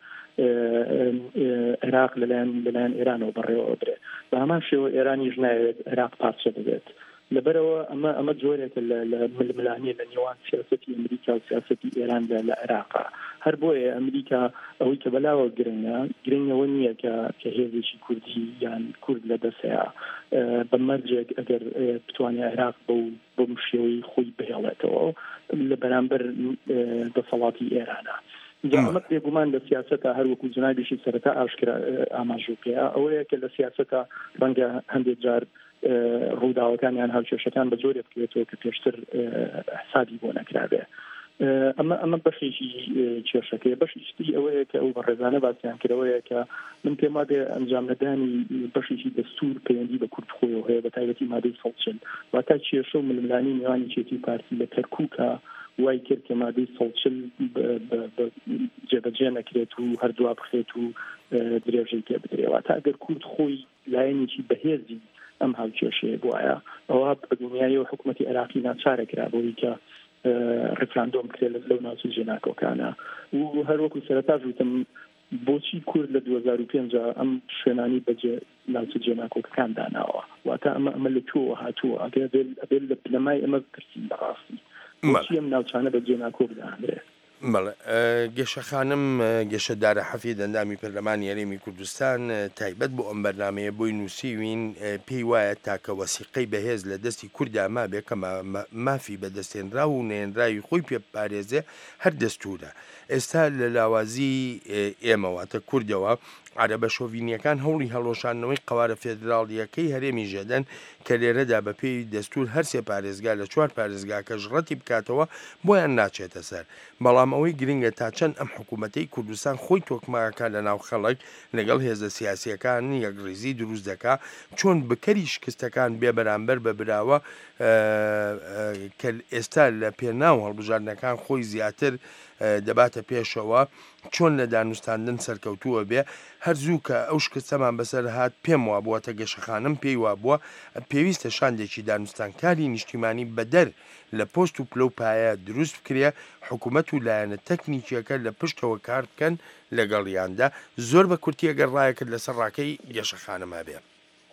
Speaker 19: عێراق لەلایەن لەلایەن ئێرانەوە بەڕێوە برێت بە هەمان شێوە ئێرانیش ناوێت عێراق پارچە ببێت لەبەرەوە ئەمە ئەمە جۆرێکە لە ململانیە لە نێوان سیاسەتی ئەمریکا و سیاسەتی ئێران لە عێراقا هەر بۆیە ئەمریکا ئەوەی کە بەلاوە گرنگە گرنگەوە نییە کە کە هێزێکی کوردی یان کورد لە دەسەیە بە مەرجێک ئەگەر بتوانێت عێراق بۆ شێوەی خۆی بهێڵێتەوە لە بەرامبەر دەسەڵاتی ئێرانە ئەمە بێگومان لە سیاسەتە هەروەکو جنابیشی سەرەتا ئاشکرا ئاماژوپەیە ئەوەیە کە لە سیاسەتە ڕەنگە هەندێک جار ڕووداوەکانیان هەڵکێشەکان بە جۆرێک بکرێتەوە کە پێشتر حسابی بۆ نەکرابێ ئەمە ئەمە بەشێکی کێشەکەی بەشیشتی ئەوەیە کە ئەو بەڕێزانە باسییان کردەوەیە کە من پێم وابێ ئەنجامدانی بەشێکی دەستور پەیوەندی بە کورتخۆیەوە هەیە بە تایبەتی مادەی سەڵچن واتا کێشە و ململانی میوانی چێتی پارتی لە کەرکووکە وای کرد کە مادەی سەڵچل جێبەجێ نەکرێت و هەردووا بخێت و درێژەی تێ بدرێەوە تا ئەگەر کورد خۆی لایەنێکی بەهێزی ئەم هاوکێشەیە بواە ئەوە بە دنیای و حکوومەتی عێراقی ناچارەکرا بۆی کە ڕفراندۆم کرێت لەو ناوچە جێناکۆکانە و هەروەکو سەرەتا ژوتم بۆچی کورد لە دوو هەزار و پێنج ئەم شوێنانی بەجێ ناوچە جێناکۆکەکان داناوە واتە ئەمە ئەمە لە تۆ هاتووە ئەگەر ئەبێت لە پلەمای ئەمە پرسین بەڕاستی بۆچی ئەم ناوچانە بە جێناکۆ بدانرێت
Speaker 18: بەڵێ گەشە خانم گەشەدارە حەفی دەندامی پەرلەمانی هەرێمی کوردستان تایبەت بۆ ئەم بەرنامەیە بۆی نووسیوین پێی وایە تاکە وەسیقەی بەهێز لە دەستی کووردا ما بێ کە مافی بەدەستێنرا و نێنراوی خۆی پێ پارێزێ هەر دەستورە ئێستا لە لاوازی ئێمەواتە کوردەوە عربە شۆڤینیەکان هەوڵی هەڵۆشانەوەی قوارە فێدراڵیەکەی هەرێمی ژێدەن کە لێرەدا بە پێی دەستور هەرسێ پارێزگا لە چوار پارێزگا کە ژڕەتی بکاتەوە بۆیان ناچێتە سەر بەڵام ئەوەی گرنگە تا چەند ئەم حکوومەتەی کوردستان خۆی تۆکماکە لە ناو خەڵک لەگەڵ هێزە سیاسیەکان یەکڕیزی دروست دەکا چۆن بکەری شکستەکان بێ بەرامبەر بە براوە کە ئێستا لە پێناو هەڵبژاردنەکان خۆی زیاتر دەباتە پێشەوە چۆن لە دانوستاندن سەرکەوتووە بێ هەرزوو کە ئەو شکستەمان بەسەر هات پێم وا بووە گەشەخانم پێی وا بووە پێویستە شاندێکی دانوستانکاری نیشتیمانی بەدەر لە پۆست و پلە و پایە دروست بکرێ حکوومەت و لایەنە تەکنیکیەکە لە پشتەوە کار بکەن لەگەڵیاندا زۆر بە کورتیە گەڕایە کرد لەسەر ڕاکەی گەشەخانەما بێ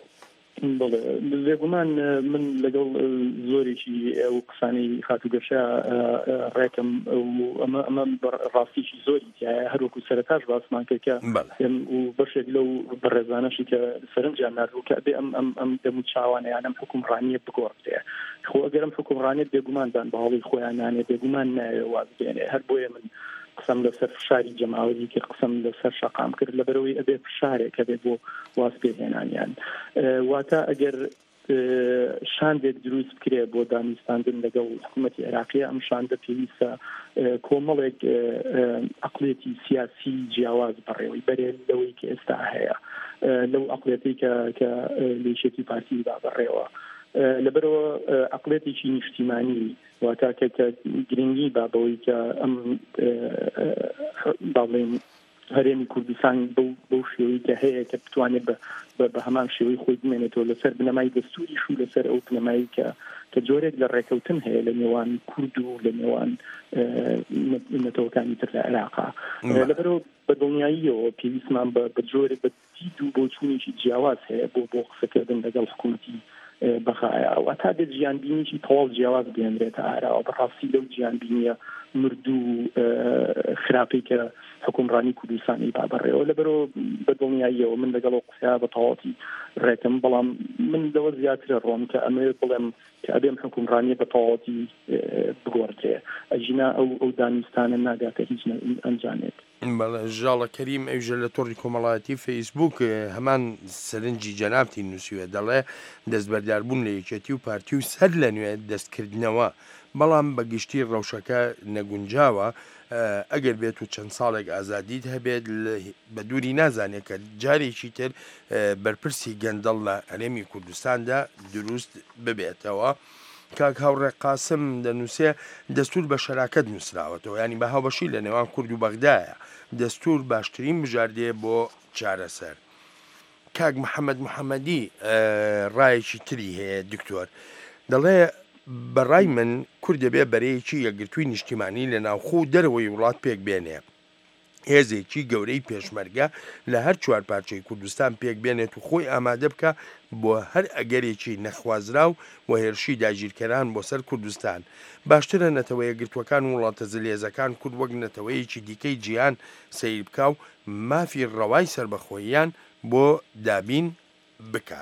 Speaker 19: بێگومان من لەگەڵ زۆرێکی ئەو قسانەی خاتوگەشە ڕێکم ئەمە ئەمە ڕاستیشی زۆری هەروەکو سەرەتاش باسمان کرد کە و بەشێک لەو بەڕێزانەشی کە سەرنجیان نردوو کە بێ ئەم ئەم ئەم دەمو چاوانەیان ئەم حکومڕانیە بگۆڕێ خۆ ئەگەرم حکومڕانیت بێگوماندان بە هەڵی خۆیان نانێت بێگومان نایە واز بێنێ هەر بۆیە من قسم لەسەر فشاری جەماوەری کە قسم لەسەر شەقام کرد لەبەرەوەی ئەبێ فشارێک کە بێت بۆ واز پێهێنانیان واتە ئەگەر شاندێک دروست بکرێ بۆ دانیستاندن لەگەڵ حکوومەتی عێراقیە ئەم شاندە پێویستە کۆمەڵێک عەقڵێتی سیاسی جیاواز بەڕێوەی بەرێ لەوەی کە ئێستا هەیە لەو عەقڵێتی کە لێشێتی پارتی با بەڕێوە لەبەرەوە عەقڵێتێکی نیشتیمانی واتە کە گرنگی با بەوەی کە ئەم باڵێن هەرێمی کوردستان بەو شێوەی کە هەیە کە بتوانێت بە هەمان شێوەی خۆی بمێنێتەوە لەسەر بنەمای دەستوریش و لەسەر ئەو بنەمایی کە کە جۆرێک لە ڕێکەوتن هەیە لە نێوان کورد و لە نێوان نەتەوەکانی تر لە عێراقا لەبەرەوە بە دڵنیاییەوە پێویستمان بە جۆرێک بە دید و بۆچوونێکی جیاواز هەیە بۆ بۆ قسەکردن لەگەڵ حکوومەتی بەخایە و تا دێت ژیانبینیی تەواو جیاواز بێنرێتە ئاراوە بەڕاستی لەو ژیانبینیە مردوو خراپەی کە حکومڕانی کوردستانی با بەڕێوە لەبەرەوە بە دڵنیاییەوە من لەگەڵ قسەیا بە تەواوەتی ڕێکم بەڵام من لەوە زیاترە ڕۆم کە ئەمە بڵێم کە ئەبێم حکومڕانیە بە تەواوەتی بگۆڕدرێ ئەژینا ئەو ئەو دانیستانە ناگاتە هیچ ئەنجامێت
Speaker 18: بەڵێ ژاڵە کەریم ئەوژە لە تۆڕی کۆمەڵایەتی فەیسبوک هەمان سەرنجی جەنابتی نووسیوە دەڵێ دەستبەرداربوون لە یەکێتی و پارتی و سەر لە نوێ دەستکردنەوە بەڵام بەگشتی ڕەوشەکە نەگونجاوە ئەگەر بێت و چەند ساڵێک ئازادیت هەبێت بە دووری نازانێت کە جارێکی تر بەرپرسی گەندەڵ لە هەرێمی کوردستاندا دروست ببێتەوە کاک هاوڕێ قاسم دەنووسێ دەستور بە شەراکەت نووسراوەتەوە ینی بە هاوبەشی لە نێوان کورد و بەغدایە دەستور باشترین بژاردەیە بۆ چارەسەر کاک محەممەد محەممەدی ڕایەکی تری هەیە دکتۆر دەڵێ بەڕای من کورد دەبێ بەرەیەکی یەکگرتووی نیشتیمانی لە ناوخۆ و دەرەوەی وڵات پێک بێنێ هێزێکی گەورەی پێشمەرگە لە هەر چوار پارچەی کوردستان پێک بێنێت و خۆی ئامادە بکە بۆ هەر ئەگەرێکی نەخوازراو و هێرشی داگیرکەران بۆ سەر کوردستان باشترە نەتەوە یەکگرتوەکان وڵاتە زلێزەکان کورد وەک نەتەوەیەکی دیکەی جیهان سیر بکە و مافی ڕەوای سربەخۆییان بۆ دابین بکات.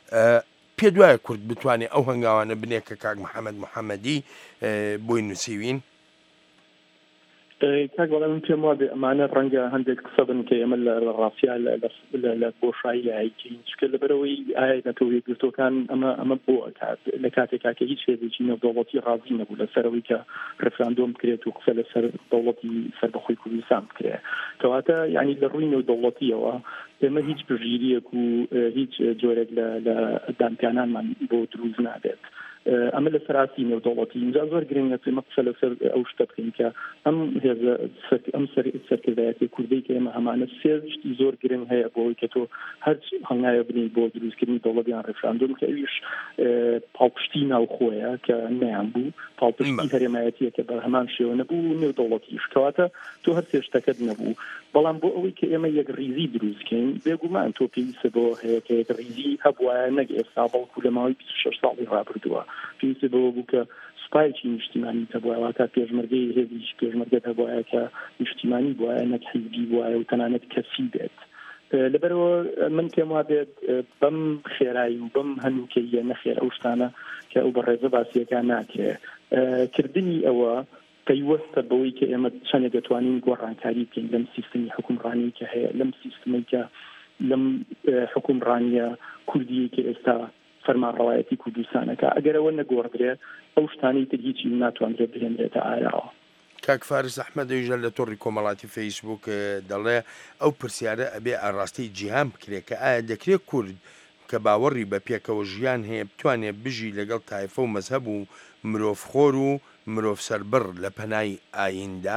Speaker 18: پێ دوایە کورد بتوانێت ئەو هەنگاوانە بنێ کە کاک محەممەد محەممەدی بۆی نووسیوین
Speaker 19: کاگوڵە من پێم وابێ ئەمانە ڕەنگە هەندێک قسە بن کە ئێمە لە ڕاستیا لە بۆشایی هایکین چکە لەبەرەوەی ئایا نەتەوەی گرتوەکان ئەمە ئەمە بۆ ئەکات لە کاتێکا کە هیچ هێزێکی نێودەوڵەتی ڕازی نەبوو لەسەرەوەی کە ڕفراندۆم بکرێت و قسە لەسەر دەوڵەتی سەربەخۆی کوردستان بکرێت کەواتە یعنی لە ڕووی نێودەوڵەتیەوە ئێمە هیچ پژگیریەک و هیچ جۆرێک لە دامپیانانمان بۆ دروست نابێت ئەمە لە سەراسی نێودەوڵەتی اینجا زۆر گرنگە ئێمە قسە لەسەر ئەو شتە بکەین کە ئەم هێزە ئەم سەرکردایەتی کوردی کە ئێمە هەمانە سێ شتی زۆر گرنگ هەیە بۆی کە تۆ هەر هەنگایە بنی بۆ دروستکردنی دەوڵەتیان ڕێفراندۆم کە ئەویش پاڵپشتی ناوخۆیە کە نەیان بوو پاڵپشتی هەرێمایەتیە کە بە هەمان شێوە نەبوو نێودەوڵەتیش کەواتە تۆ هەر سێ شتەکەت نەبوو بەڵام بۆ ئەوەی کە ئێمە یەک ریزی دروستکەین بێگومان تۆ پێویستە بۆ هەیە کە یەک ریزی هەبووە نەک ئێستا بەڵکو لە ماوەی بیست و شەش ساڵی ڕابردووە پێویستە بەوە بوو کە سوپایکی نیشتیمانی هەبووە تا پێشمەرگەی هێزیش پێشمەرگەت هەبووە کە نیشتیمانی بووە نەک حیزبی بووە و تەنانەت کەسی بێت لەبەرەوە من پێم وابێت بەم خێرایی و بەم هەنووکەیە نەخێر ئەو شتانە کە ئەو بەڕێزە باسیەکان ناکرێ کردنی ئەوە پەیوەستە بەوەی کە ئێمە چەندێک دەتوانین گۆڕانکاری بکەین لەم سیستمی حکومڕانی کە هەیە لەم سیستمی کە لەم حکومڕانیە کوردی کە ئێستا فەرمانڕەوایەتی کوردستانەکە ئەگەرەوە نەگۆڕدرێت ئەو شتانی تر هیچی ناتوانرێت بهێنرێتە ئاراوە
Speaker 18: کاک فارس ئەحمەد دەیژە لە تۆڕی کۆمەڵاتی فەیسبوک دەڵێ ئەو پرسیارە ئەبێ ئاڕاستی جیهان بکرێت کە ئایا دەکرێت کورد کە باوەڕی بە پێکەوە ژیان هەیە بتوانێت بژی لەگەڵ تایفە و مەزهەب و مرۆڤخۆر و مرۆڤ سەربڕ لە پەنای ئاییندا؟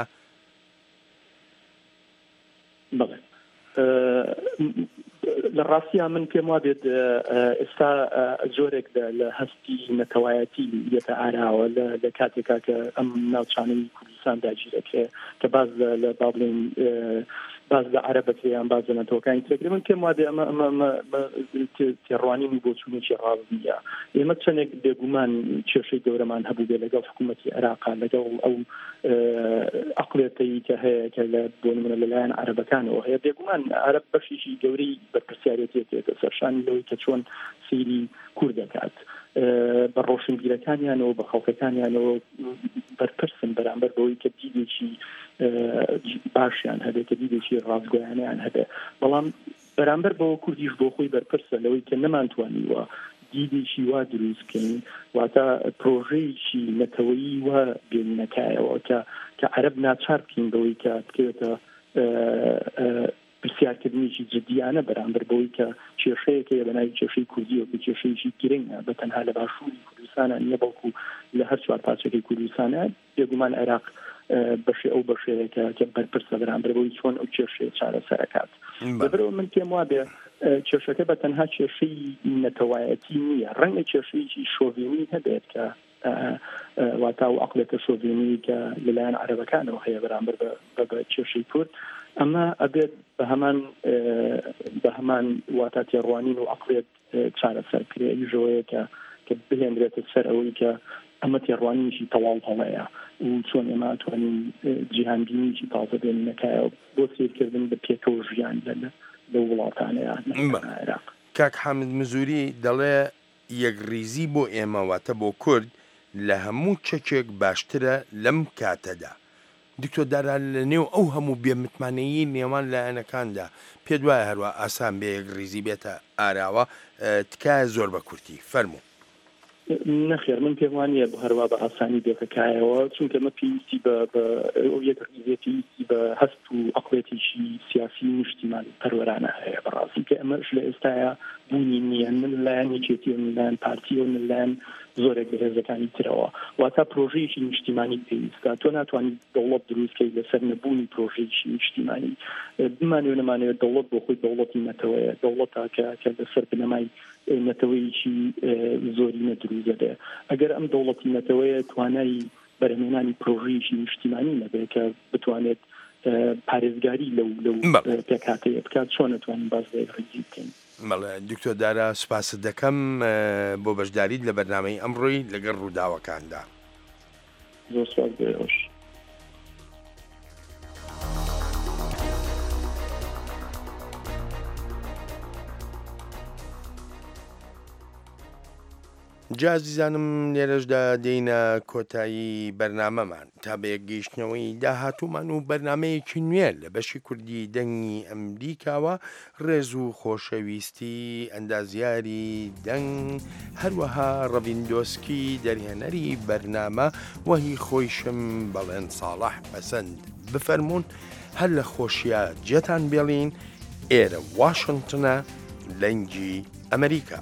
Speaker 19: بەڵێ لە ڕاستیان من پێم وابێت ئێستا زۆرێک لە هەستی نەتەوایەتی دێتە ئاراوە لە کاتێکا کە ئەم ناوچانەی کوردستان داگیرەکرێ کە باز لە با بڵێن باز لە عەرەبەکەیان باز لە نەتەوەکانی تێکرێ من پێم وابێ ئەمە ئەمە تێڕوانینی بۆ چوونێکی ڕازیە ئێمە چەندێک بێگومان کێشەی گەورەمان هەبوو بێ لەگەڵ حکوومەتی عێراقا لەگەڵ ئەو عەقڵێتەی کە هەیە کە لە بۆ نمونە لەلایەن عەرەبەکانەوە هەیە بێگومان عەرەب بەشێکی گەورەی بەرپرسیارەتێتێتە سەرشانی لەوەی کە چۆن سەیری کوورد دەکات بە ڕۆشنبیرەکانیانەوە بە خەڵکەکانیانەوە بەرپرسن بەرامبەر بەوەی کە دیدێکی باشیان هەبێت کە دیدێکی ڕازگۆیانیان هەبێت بەڵام بەرامبەر بەوە کوردیش بۆ خۆی بەرپرسە لەوەی کە نەمانتوانیوە دیدێکی وا دروستکەین واتە پرۆژەیەکی نەتەوەیی وا بێنینەکایەوە کە کە عەرەب ناچار بکەین بەوەی کە بکەوێتە پرسیارکردنیی جدیانە بەرامبەر بەوەی کە کێشەیەکە بەناوی کێشەی کوردیەوە کە کێشەیەکی گرنگە بە تەنها لە باشووری کوردستانە نییە بەڵکو لە هەر چوار پارچەکەی کوردستانە بێگومان عێراق بەشێ ئەو بەشەیەکە کە بەرپرسە بەرامبەر بەوەی چۆن ئەو کێشەیە چارەسەرەکات لەبەرەوە من پێم وابێ کێشەکە بە تەنها کێشەی نەتەوایەتی نییە ڕەنگە کێشەیەکی شۆڤینی هەبێت کە واتا و عەقڵێتە شۆڤینی کە لەلایەن عەرەبەکانەوە هەیە بەرامبەر بە کێشەی کورد ئەمە ئەبێت بە هەمان بە هەمان واتا تێڕوانین و عەقڵێت چارەسەرکرێ ژەوەیە کە کە بهێنرێتە سەر ئەوەی کە ئەمە تێڕوانینیشی تەواو هەڵەیە و چۆن ئێمە توانین جیهانبینیی تازە بێنینەکایە بۆ سیرکردن بە پێکەوە ژیان لە لە وڵاتانەیە عێراق.
Speaker 18: کاک حامد مزوری دەڵێ یەکریزی بۆ ئێمەواتە بۆ کورد لە هەموو چەکێک باشترە لەم کاتەدا. دکتۆر دارا لە نێو ئەو هەموو بێمتمانەیی نێوان لایەنەکاندا پێ دوایە هەروە ئاسان بێ یەکریزی بێتە ئاراوە تکایە زۆر بە کورتی فەرموو.
Speaker 19: نەخێر من پێم وانییە هەروە بە ئاسانی بێتەکایەوە چونکە مە پێویستی بە یەکریزی پێویستی بە هەست و عەقڵێتیشی سیاسی نیشتیمانی پەروەرانە هەیە بەڕاستی کە ئەمەش لە ئێستاە بوونی نییە من لایەن یەکێتی و لایەن پارتی و لایەن زۆرێک لە هێزەکانی ترەوە واتە پرۆژەیەکی نیشتیمانی پێویستە تۆ ناتوانانی دەوڵەت دروستکەی لەسەر نەبوونی پرۆژەیەکی نیشتیمانی بمانوێ نەمانوێت دەوڵەت بۆ خۆی دەوڵەتی نەتەوەیە دەوڵەتە کە لەسەر بنەمای نەتەوەیەکی زۆری نەدروزە دێ ئەگەر ئەم دەوڵەتی نەتەوەیە توانایی بەرهێنانی پرۆژەیەکی نیشتیمانی نەبێت کە بتوانێت پارێزگاری لەو لەو پێکاتەیە بکات چۆن نەتوانین باز لە یەکریزی بکەین.
Speaker 18: بەڵێ دکتۆر دارا سوپاست دەکەم بۆ بەشداریت لە بەرنامەی ئەمڕۆی لەگەڵ ڕووداوەکاندا.
Speaker 19: زۆر سوپاس بێژ.
Speaker 18: جازیزانم لێرەشدا دێینە کۆتایی بەرنامەمان تا بە یەکگەیشتنەوەی داهاتوومان و بەرنمەیەکی نوێ لە بەشی کوردی دەنگی ئەمریکاوە ڕێز و خۆشەویستی ئەندازیاری دەنگ هەروەها ڕەڤیندۆسکی دەرهێنەری بەرنامە وەهی خۆیشم بەڵێن ساڵح پەسەند بفەرمونون هەر لە خۆشیە جێتان بێڵین ئێرە واشنگتنە لەنگی ئەمریکا.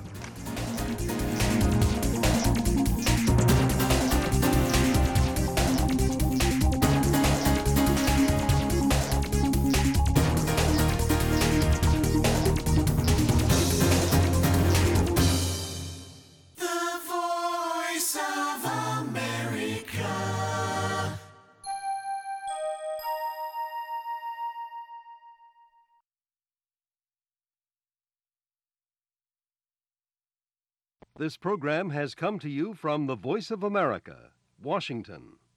Speaker 1: This program has come to you from the Voice of America, Washington.